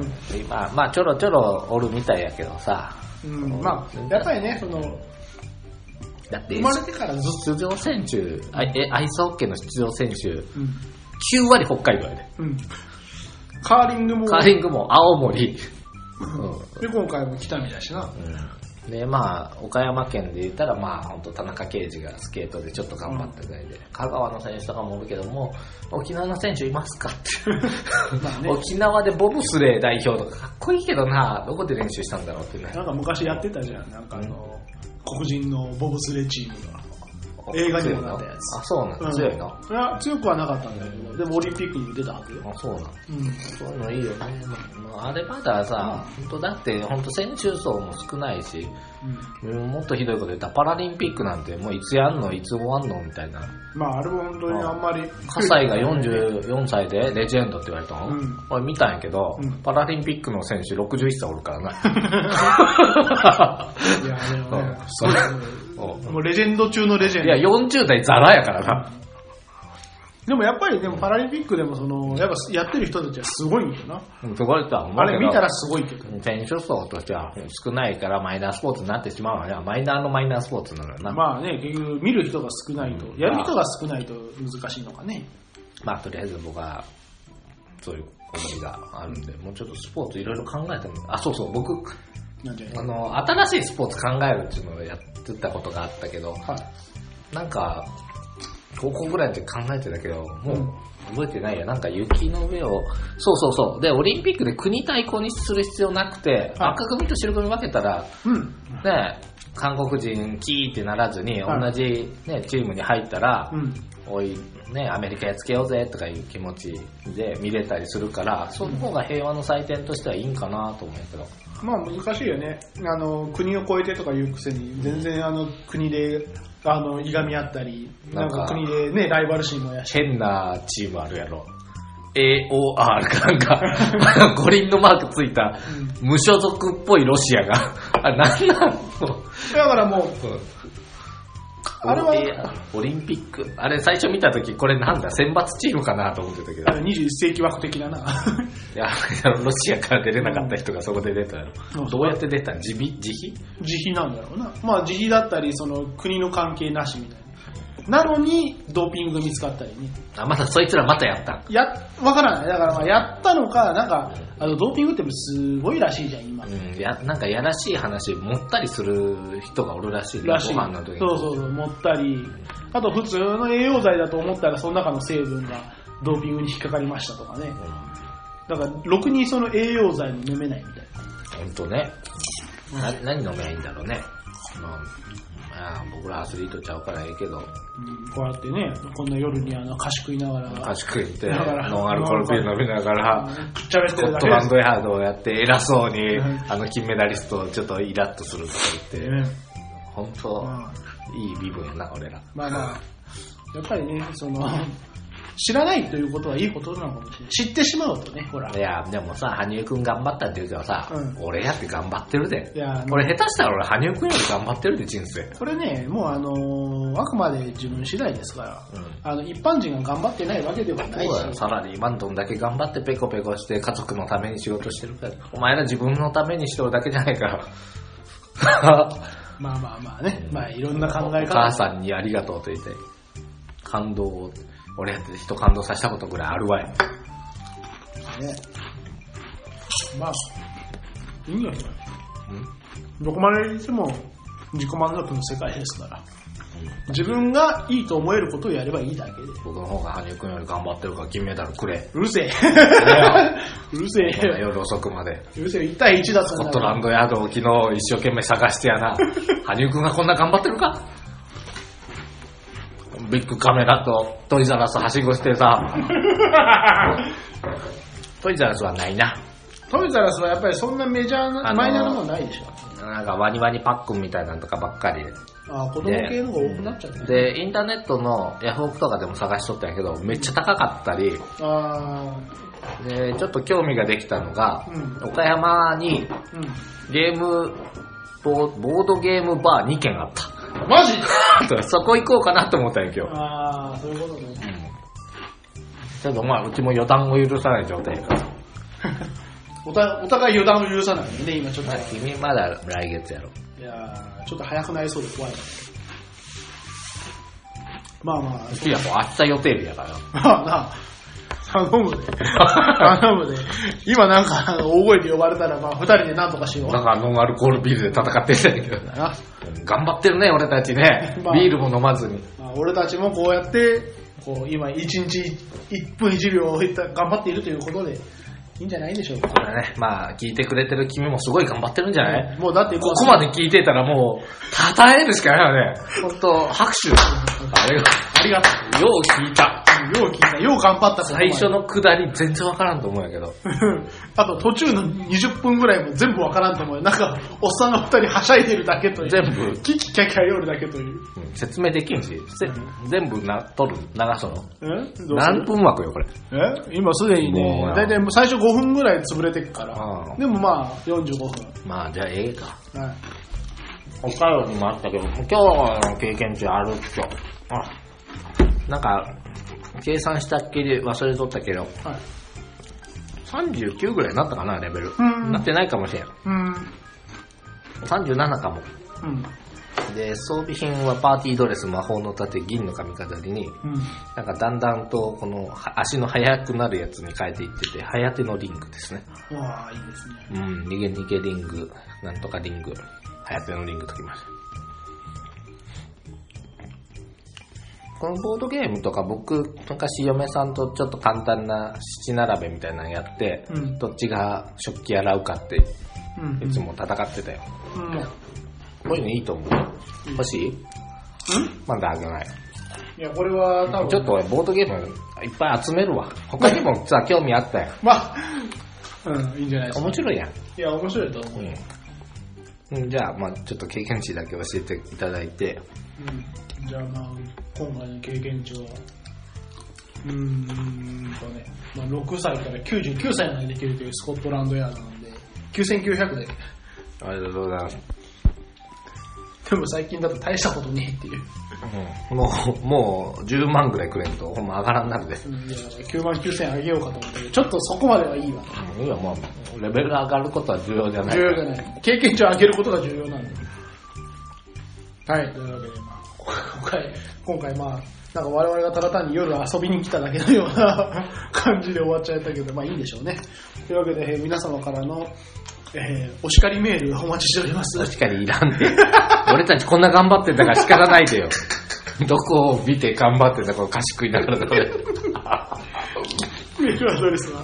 今、まあ、ちょろちょろおるみたいやけどさ。 うん、まあ、やっぱりね、その、 だって、 生まれてから出場選手、アイスホッケーの出場選手、うん、きゅうわり北海道やで。うん。 カーリングも。 カーリングも青森。 うん、で、今回も北見だしな。 うん、で、まあ、岡山県で言ったら、まあ、本当田中圭司がスケートでちょっと頑張ったぐらいで、うん、香川の選手とかもおるけども、沖縄の選手いますかってまあ、ね、沖縄でボブスレー代表とかかっこいいけどな、どこで練習したんだろうってね。 なんか昔やってたじゃん、なんかあの、うん、黒人のボブスレーチームが。映画にもなったやつ。 あ、そうなんだ、うん、強いの？ いや、強くはなかったんだけど、でもオリンピックに出たはずよ。 あ、そうなんだ。うん。そういうのいいよね。あれまださ、うん、本当だって本当選手層も少ないし、うん、もっとひどいこと言ったらパラリンピックなんてもういつやんのいつ終わんのみたいな。 まああれも本当にあんまり。 葛西がよんじゅうよんさいでレジェンドって言われたの、うん、俺見たんやけど、うん、パラリンピックの選手ろくじゅういっさいおるからな。 いや、でもね、そうもうレジェンド中のレジェンド。 いや、よんじゅうだいザラやからな。 でもやっぱりでもパラリンピックでもそのやっぱやってる人たちはすごいんだよな。 すごいとは思うけど。 あれ見たらすごいけど。 選手層としては少ないからマイナースポーツになってしまうのはマイナーのマイナースポーツなのよな。 まあね、結局見る人が少ないと、うん、やる人が少ないと難しいのかね。 まあとりあえず僕はそういう思いがあるんで、もうちょっとスポーツいろいろ考えてみる。あ、そうそう、僕あの新しいスポーツ考えるっていうのをやってたことがあったけど、はい、なんか高校ぐらいの時考えてたけど、もう覚えてないや。なんか雪の上を、そうそうそう。で、オリンピックで国対抗にする必要なくて、はい、赤組と白組分けたら、うん、ね、韓国人キーってならずに、同じ、ね、チームに入ったら、うん、おい、ね、アメリカやっつけようぜとかいう気持ちで見れたりするから、その方が平和の祭典としてはいいんかなと思うんやけど。 まあ難しいよね。あの、国を越えてとかいうくせに、全然あの、国で、あの、いがみ合ったり、なんか国でね、ライバル心もやし。 変なチームあるやろ。エーオーアール かなんか、五輪のマークついた、無所属っぽいロシアが。あれ、なんなの？だからもう、あれはオリンピック、あれ最初見たとき、これなんだ、選抜チームかなと思ってたけど。 あれにじゅういっせいき枠的なな。いや、ロシアから出れなかった人がそこで出たの。うん、どうやって出たの？自費？自費？ 自費なんだろうな。まあ自費だったり、その国の関係なしみたいな。なのに、ドーピング見つかったりね。 あ、またそいつらまたやった。 や、わからない。だからまあやったのか、なんか、あの、ドーピングってすごいらしいじゃん、今。 うん、や、なんかやらしい話、持ったりする人がおるらしいね。 らしい。 ご飯の時に。 そうそうそう、持ったり。あと普通の栄養剤だと思ったら、その中の成分がドーピングに引っかかりましたとかね。 だから、ろくにその栄養剤も飲めないみたいな。 ほんとね。な何飲めばいいんだろうね。まあ、まあ、僕らアスリートちゃうからええけど。 うん、こうやってね、こんな夜にあの菓子食いながら。 菓子食いって、ノンアルコールビール飲みながら、 くっちゃべってるだけスコットランドヤードをやって偉そうに、あの金メダリストをちょっとイラッとするとか言って、ね、ほんと、いい身分やな、俺ら。 まあまあ、やっぱりね、その、知らないということはいいことなのかもしれない。知ってしまうとね、ほら。 いや、でもさ、羽生くん頑張ったって言うけどさ、うん、俺やって頑張ってるで。いや、俺下手したら俺羽生くんより頑張ってるで、人生。 これね、もうあのー、あくまで自分次第ですから、うん、あの、一般人が頑張ってないわけではないし。 サラリーマンどんだけ頑張ってペコペコして家族のために仕事してるから、お前ら自分のためにしてるだけじゃないから。 まあまあまあね、まあいろんな考え方。 お母さんにありがとうと言って、感動を。俺やって人感動させたことぐらいあるわよ。ね。 まあ、いいんじゃない？どこまで行っても自己満足の世界ですから。うん、自分がいいと思えることをやればいいだけで。 僕の方が羽生くんより頑張ってるから金メダルくれ。 うるせえ。うるせえよ。 夜遅くまで。 うるせえ。いち対いちだと。 スコットランドヤードを昨日一生懸命探してやな。羽生くんがこんな頑張ってるか？ビッグカメラとトイザラスはしごしてさトイザラスはないな。 トイザラスはやっぱりそんなメジャーな、あのー、マイナーなものないでしょ。 なんかワニワニパックンみたいなのとかばっかりで、 あ子供系の方が多くなっちゃうね。 でインターネットのヤフオクとかでも探しとったんやけどめっちゃ高かったり、 あでちょっと興味ができたのが、うん、岡山にゲームボードゲームバーにけんあった。 マジそこ行こうかなと思ったんや今日。 ああ、そういうことね。うん。 けどまあうちも予断を許さない状態やから。 おたお互い予断を許さないんでね今ちょっと。 君まだ来月やろ。 いやーちょっと早くなりそうで怖い。まあまあ。 うちやもう明日予定日やから。 まあなあ。頼むで。頼むで。今なんか大声で呼ばれたらまあ二人でなんとかしよう。 なんかノンアルコールビールで戦ってたんやけどな。頑張ってるね俺たちね、まあ、ビールも飲まずに、 まあ、俺たちもこうやってこう今いちにちいっぷんいちびょう頑張っているということでいいんじゃないでしょうか。 これね、まあ聞いてくれてる君もすごい頑張ってるんじゃない、 うん、もうだってここまで聞いてたらもう称えるしかないよね。本当拍手あれがありがとう。 よう聞いたよう聞いた。よう頑張った。 最初のくだり全然わからんと思うんやけどあと途中のにじゅっぷんぐらいも全部わからんと思うよ。なんかおっさんのふたりはしゃいでるだけという、 全部キキキャキャよるだけという、 うん、説明できんし、うん、全部な取る流すのえ何分枠よこれ。 え今すでにねだいたい最初ごふんぐらい潰れてくから、でもまあよんじゅうごふん。 まあじゃあええか。 はい。 北海道にもあったけど今日の経験値あるっちょ。あなんか計算したっきり忘れとったけど、はい、さんじゅうきゅうぐらいになったかなレベル。なってないかもしれん。うんさんじゅうななかも。うん、で装備品はパーティードレス、魔法の盾、銀の髪飾りに、うん、なんかだんだんとこの足の速くなるやつに変えていってて、早手のリングですね。 わあいいですね。 うん、逃げ逃げリング、なんとかリング、早手のリングときました。このボードゲームとか僕昔嫁さんとちょっと簡単な七並べみたいなのやって、うん、どっちが食器洗うかっていつも戦ってたよ。うん、こういうのいいと思う。欲しい？うん？まだあげない。 いやこれは多分ちょっと俺ボードゲームいっぱい集めるわ。他にもさ興味あったよ。 まあ、うんいいんじゃないですか。 面白いやん。 いや面白いと思うよ。 うん。じゃあまあちょっと経験値だけ教えていただいて。 うん。じゃあまあ今回の経験値はうーんとね、まあ、ろくさいからきゅうじゅうきゅうさいまでできるというスコットランドヤードなんできゅうせんきゅうひゃくで。 ありがとうございます。 でも最近だと大したことねえっていう、 うん、もうもうじゅうまんぐらいくれんとほんま上がらんなるで、 うん、いやきゅうまんきゅうせんあげようかと思ったけどちょっとそこまではいいわ。 いやまあレベルが上がることは重要じゃない。 重要じゃない。経験値を上げることが重要なんで。はいというわけでまあ今回今回まあなんか我々がただ単に夜遊びに来ただけのような感じで終わっちゃったけどまあいいでしょうね。というわけで、えー、皆様からの、えー、お叱りメールお待ちしております。 お叱りいらんて俺たちこんな頑張ってたから叱らないでよどこを見て頑張ってたか菓子食いながらだこれメールアドレスは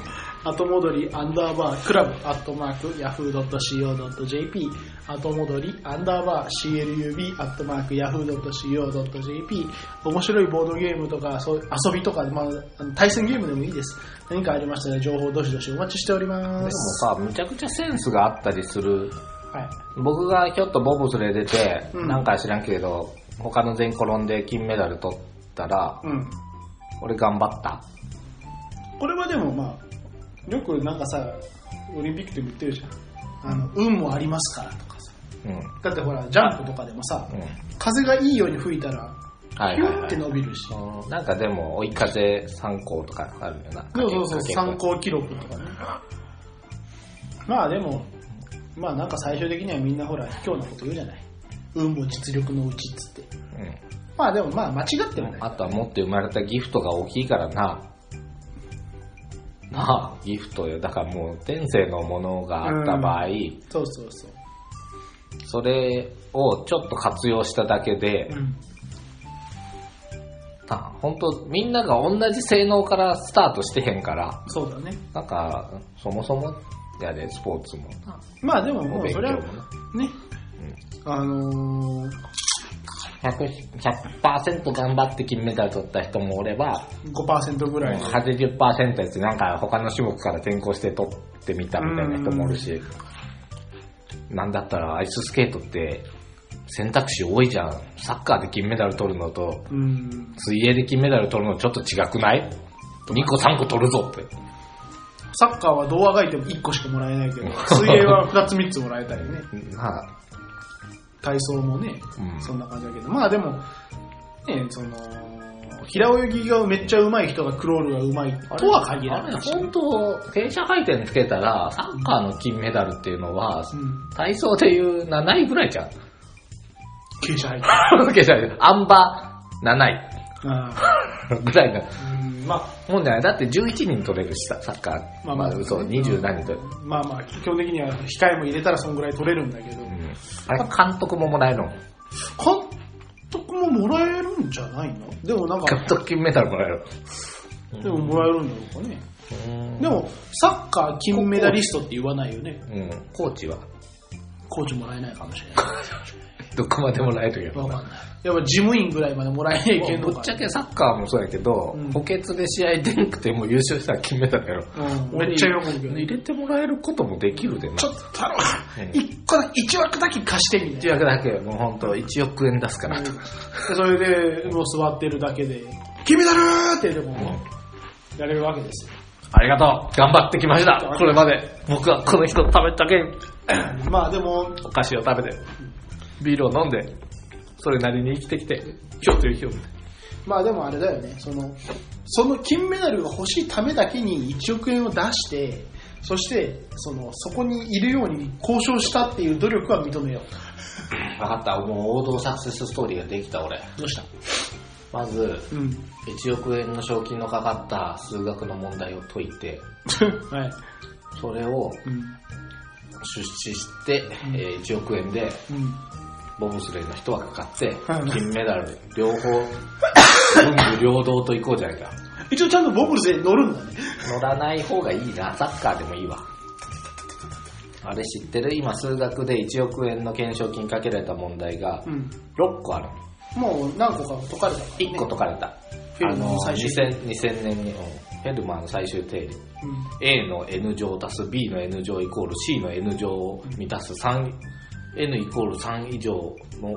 後戻りアンダーバークラブアットマークヤフー .co.jp 後戻りアンダーバー シーエルユービー アットマークヤフー .co.jp 面白いボードゲームとかそう遊びとか、まあ、対戦ゲームでもいいです。何かありましたら情報どしどしお待ちしております。でもさ、むちゃくちゃセンスがあったりする、 はい、僕がひょっとボブスレー出て、うん、なんか知らんけど他の全員転んで金メダル取ったら、うん、俺頑張った。 俺はでもまあよくなんかさオリンピックでも言ってるじゃん、あの運もありますからとかさ、うん、だってほらジャンプとかでもさ、うん、風がいいように吹いたらヒューって伸びるし、はいはいはい、 なんかでも追い風参考とかあるよな。 そうそうそう参考記録とかね。まあでもまあなんか最終的にはみんなほら卑怯なこと言うじゃない、運も実力のうちっつって、うん、まあでもまあ間違ってもない。 あとは持って生まれたギフトが大きいからな。なあ、ギフトよ。だからもう天性のものがあった場合、うん、 そうそうそう、 それをちょっと活用しただけで、うん、本当みんなが同じ性能からスタートしてへんから。 そうだね。 なんかそもそもやでスポーツもまあでももうそれはね、うん、あのー、 ひゃくパーセント 頑張って金メダル取った人もおればごパーセント ぐらいはちじゅっパーセント やつなんか他の種目から転向して取ってみたみたいな人もおるし、なんだったらアイススケートって選択肢多いじゃん。サッカーで金メダル取るのと水泳で金メダル取るのちょっと違くない？にこさんこ取るぞって。 サッカーはどうあがいてもいっこしかもらえないけど水泳はふたつみっつもらえたりね。はあ、体操もね、うん、そんな感じだけど、まあでもね、その平泳ぎがめっちゃ上手い人がクロールが上手いとは限らないし、 本当傾斜回転つけたらサッカーの金メダルっていうのは、うん、体操でいうなないぐらいじゃん。 傾斜回転傾斜回転あん馬なないぐらいの、うん、まあもんじゃない。だってじゅういちにん取れるしさ、サッカー、まあまあ、まあ、そうにじゅうなんにん取れる。 まあまあ基本的には控えも入れたらそんぐらい取れるんだけど、うん、 あれ監督ももらえるの？ 監督ももらえるんじゃないの？でもなんか監督金メダルもらえる。 でももらえるんだろうかね。でもサッカー金メダリストって言わないよね。 うん。コーチは？ コーチもらえないかもしれない。 どこまでもらえるよ。 わかんない。やっぱ事務員ぐらいまでもらえないけど。 ぶっちゃけサッカーもそうやけど、うん、補欠で試合出なくても優勝したら金メダルやろ。 うん、めっちゃ喜ぶけど、ね。 入れてもらえることもできるでな。 ちょっとあの、一、うん、個だけ、一枠だけ貸してみたいな。 一枠だけ、もうほんといちおくえん出すから。うん、 それで、もう座ってるだけで、金メダルーってでも、うん、やれるわけですよ。 ありがとう。頑張ってきました。これまで。僕はこの人食べたけん。 まあでも、 お菓子を食べて、ビールを飲んで、それなりに生きてきて、今日という日を。 まあでもあれだよね、その、その金メダルが欲しいためだけにいちおくえんを出して、そして、その、そこにいるように交渉したっていう努力は認めよう。分かった、もう王道サクセスストーリーができた俺。 どうした？ まず、うん、いちおくえんの賞金のかかった数学の問題を解いて、はい、それを出資して、うんえー、いちおくえんで、うんボブスレーの人はかかって、金メダル、両方、文武両道と行こうじゃないか。 一応ちゃんとボブスレーに乗るんだね。 乗らない方がいいな。サッカーでもいいわ。あれ知ってる？今数学でいちおくえんの懸賞金かけられた問題がろっこある。 うん、もう何個か解かれたから、ね。 いっこ解かれた。フェルマーの最終定理。にせんねんに、フェルマーの最終定理。うん、A の N 乗足す B の N 乗イコール C の N 乗を満たすさん、N イコールさん以上の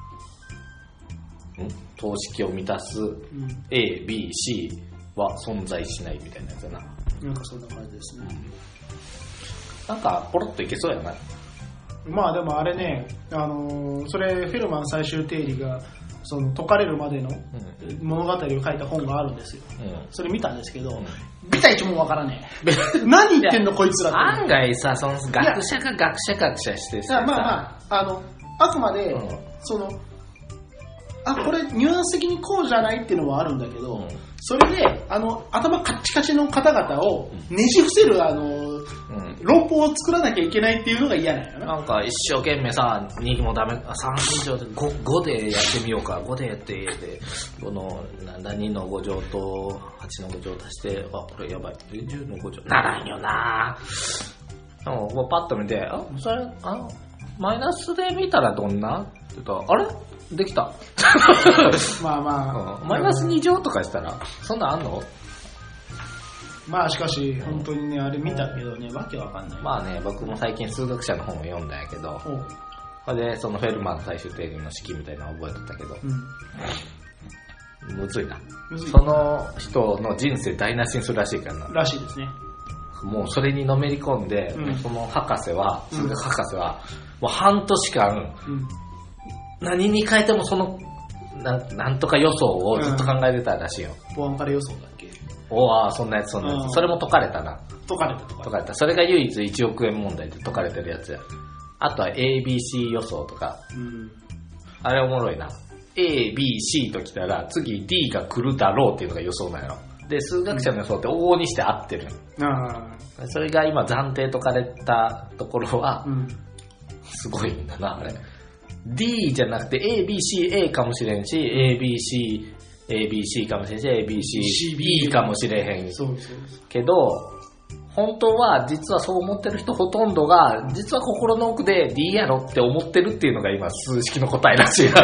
等式を満たす A、B、C は存在しないみたいなやつだな。 なんかそんな感じですね。 うん、なんかポロッといけそうやな。 まあでもあれね、あのー、それフェルマン最終定理がその解かれるまでの物語を書いた本があるんですよ。うん、それ見たんですけど、うん、ビタ一文わからねえ。何言ってんのこいつらって。 案外さ、その学者が学者学者してさ、 まあまああのあくまで、うん、そのあこれニュアンス的にこうじゃないっていうのはあるんだけど、うん、それであの頭カッチカチの方々をねじ伏せるあのうん、論法を作らなきゃいけないっていうのが嫌なんやな。 なんか一生懸命さ、にもダメ、さん以上で 5, 5でやってみようか、ごでやって、で、この、なんだ、にのご乗とはちのご乗足して、あ、これやばい、じゅうのご乗、ならんよなぁ。でも、こうパッと見て、あ、それ、あの、マイナスで見たらどんなって言ったら、あれできた。 まあまあ、 うん、マイナスに乗とかしたら、そんなんあんの？ まあしかし、本当にね、あれ見たけどね、わけわかんない。 まあね、僕も最近数学者の本を読んだんやけど、それで、そのフェルマーの最終定理の式みたいなのを覚えてたけど、うん、むずいな。 むずい。 その人の人生台無しにするらしいからな。 らしいですね。 もうそれにのめり込んで、うん、その博士は、数学博士は、もう半年間、うん、何に変えてもそのな、なんとか予想をずっと考えてたらしいよ。 ポアンカレ予想だっけ？ おあ、そんなやつ、そんなやつ。それも解かれたな。 解かれた、解かれた。 解かれた。それが唯一いちおくえん問題で解かれてるやつや。あとは エービーシー 予想とか。うん、あれおもろいな。A、B、C ときたら、次 D が来るだろうっていうのが予想なの。で、数学者の予想って往々にして合ってる。うん、あそれが今暫定解かれたところは、うん、すごいんだな、あれ。D じゃなくて A、B、C、A かもしれんし、A、B、C、A、B、C かもしれんし、A、B、C、B かもしれへんけど、本当は実はそう思ってる人ほとんどが、実は心の奥で D やろって思ってるっていうのが今数式の答えらしいな。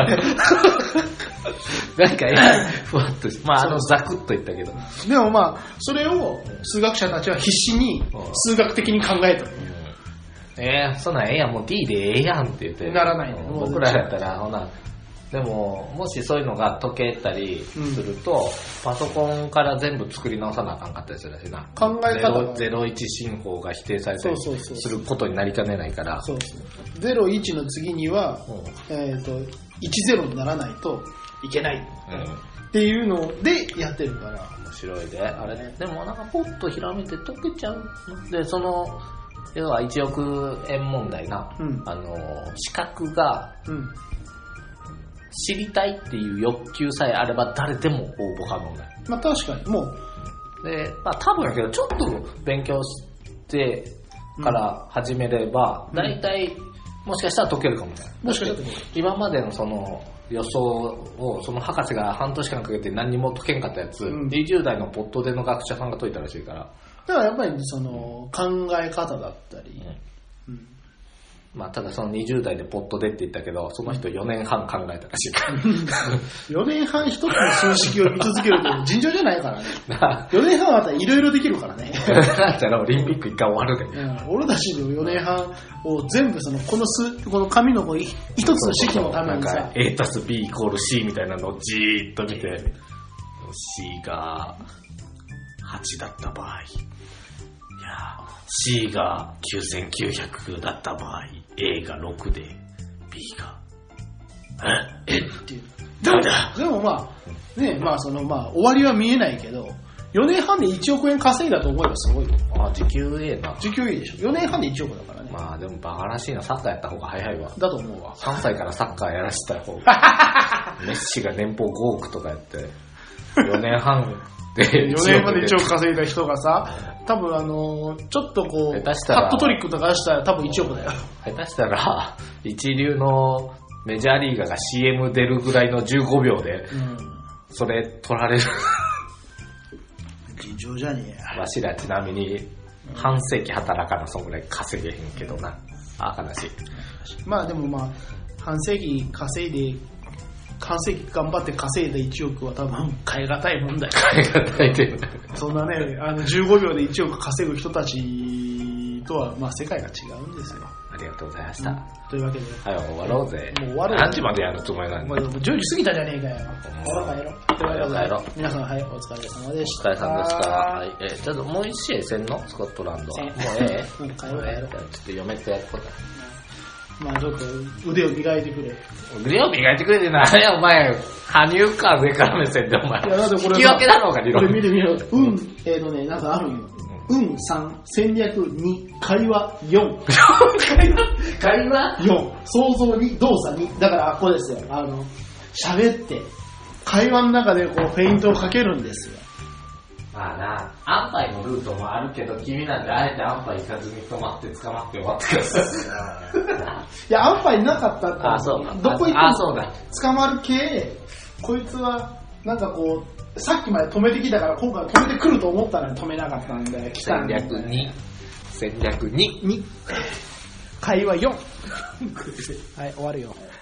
なんかふわっとして、まああのザクッと言ったけど。 でもまあ、それを数学者たちは必死に数学的に考えた。 えー、そんなんええやん、もう D でええやんって言って。 ならないね。 僕らやったら、ほな、でも、もしそういうのが解けたりすると、うん、パソコンから全部作り直さなあかんかったりするらしいな。 考え方ゼロいち進法が否定されたりすることになりかねないから。 そうそう。ゼロいちの次には、うん、えっと、いちゼロにならないといけない。うん、っていうのでやってるから。 面白いで。あれね。でもなんかポッとひらめて解けちゃう。で、その、要はいちおくえん問題な、うん、あの、資格が、うん知りたいっていう欲求さえあれば誰でも応募可能だよ。 まあ確かに、もう。 で、まあ多分だけど、ちょっと勉強してから始めれば、うん、大体、もしかしたら解けるかもしれない。 もしかしたら今までのその予想を、その博士が半年間かけて何にも解けんかったやつ、うん、にじゅう代のポットでの学者さんが解いたらしいから。 だからやっぱりその考え方だったり、うんうんまあ、ただそのにじゅう代でポットでって言ったけど、その人よねんはん考えたらしいから。 よねんはん一つの数式を見続けると尋常じゃないからね。よねんはんあったらいろいろできるからね。 だったらオリンピック一回終わるで。 うん、俺たちのよねんはんを全部その、この数、この紙のこう一つの式のためにさ。 なんか A たす B イコール C みたいなのをじーっと見て、C がはちだった場合。いや C がきゅうせんきゅうひゃくだった場合、A がろくで B がええっていうダメだ。 でもまあねまあそのまあ終わりは見えないけど、よねんはんでいちおくえん稼いだと思えばすごいよ。 あ時給 A な。 時給 A でしょ。よねんはんでいちおくだからね。 まあでもバカらしいな。サッカーやった方が早いわ。 だと思うわ。 さんさいからサッカーやらせた方が。メッシが年俸ごおくとかやってよねんはんでよねんまでいちおく稼いだ人がさ、多分あのー、ちょっとこうハットトリックとかしたら多分いちおくだよ。 下手したら一流のメジャーリーガーが シーエム 出るぐらいのじゅうごびょうでそれ取られる。 尋常じゃねえや。 わしらちなみに半世紀働かなそんぐらい稼げへんけどな。あ悲しい。 まあでもまあ半世紀稼いで半世紀頑張って稼いだいちおくは多分買い難いもんだよ。 買い難いって。 そんなね、あのじゅうごびょうでいちおく稼ぐ人たちとはまあ世界が違うんですよ。 ありがとうございました。うん、 というわけで、 はい終わろうぜ。 もう終わろう。 何時までやるつもりなんだ。 もうじゅうじ過ぎたじゃねえかよ。終わろう帰ろう。というわけで帰ろう。 皆さんはいお疲れ様でした。 お疲れ様でした。はいえちょっともう一試合せんのスコットランドは。もうええ。 うん帰ろう帰ろう。ちょっと読めてやること。 まあちょっと腕を磨いてくれ。 腕を磨いてくれてないやお前。羽生か上から目線でお前。いやだってこれ引き分けだろうが理論。 これ見てみよう。うん、えっ、ー、とね、なんかあるんよ。運さん、戦略に、会話よん。 会話会話よん。想像に、動作に。だからこれですよ。あの、喋って、会話の中でこうフェイントをかけるんですよ。 まあな、安牌のルートもあるけど、君なんてあえて安牌行かずに止まって捕まって終わってください。 いや、アンパイなかったって。 あ、そうどこ行ってもあ、そうだ。 捕まる系、こいつは、なんかこう、さっきまで止めてきたから、今回止めてくると思ったのに止めなかったんで、来たんで。 戦略に。戦略に。 に。会話よん。はい、終わるよ。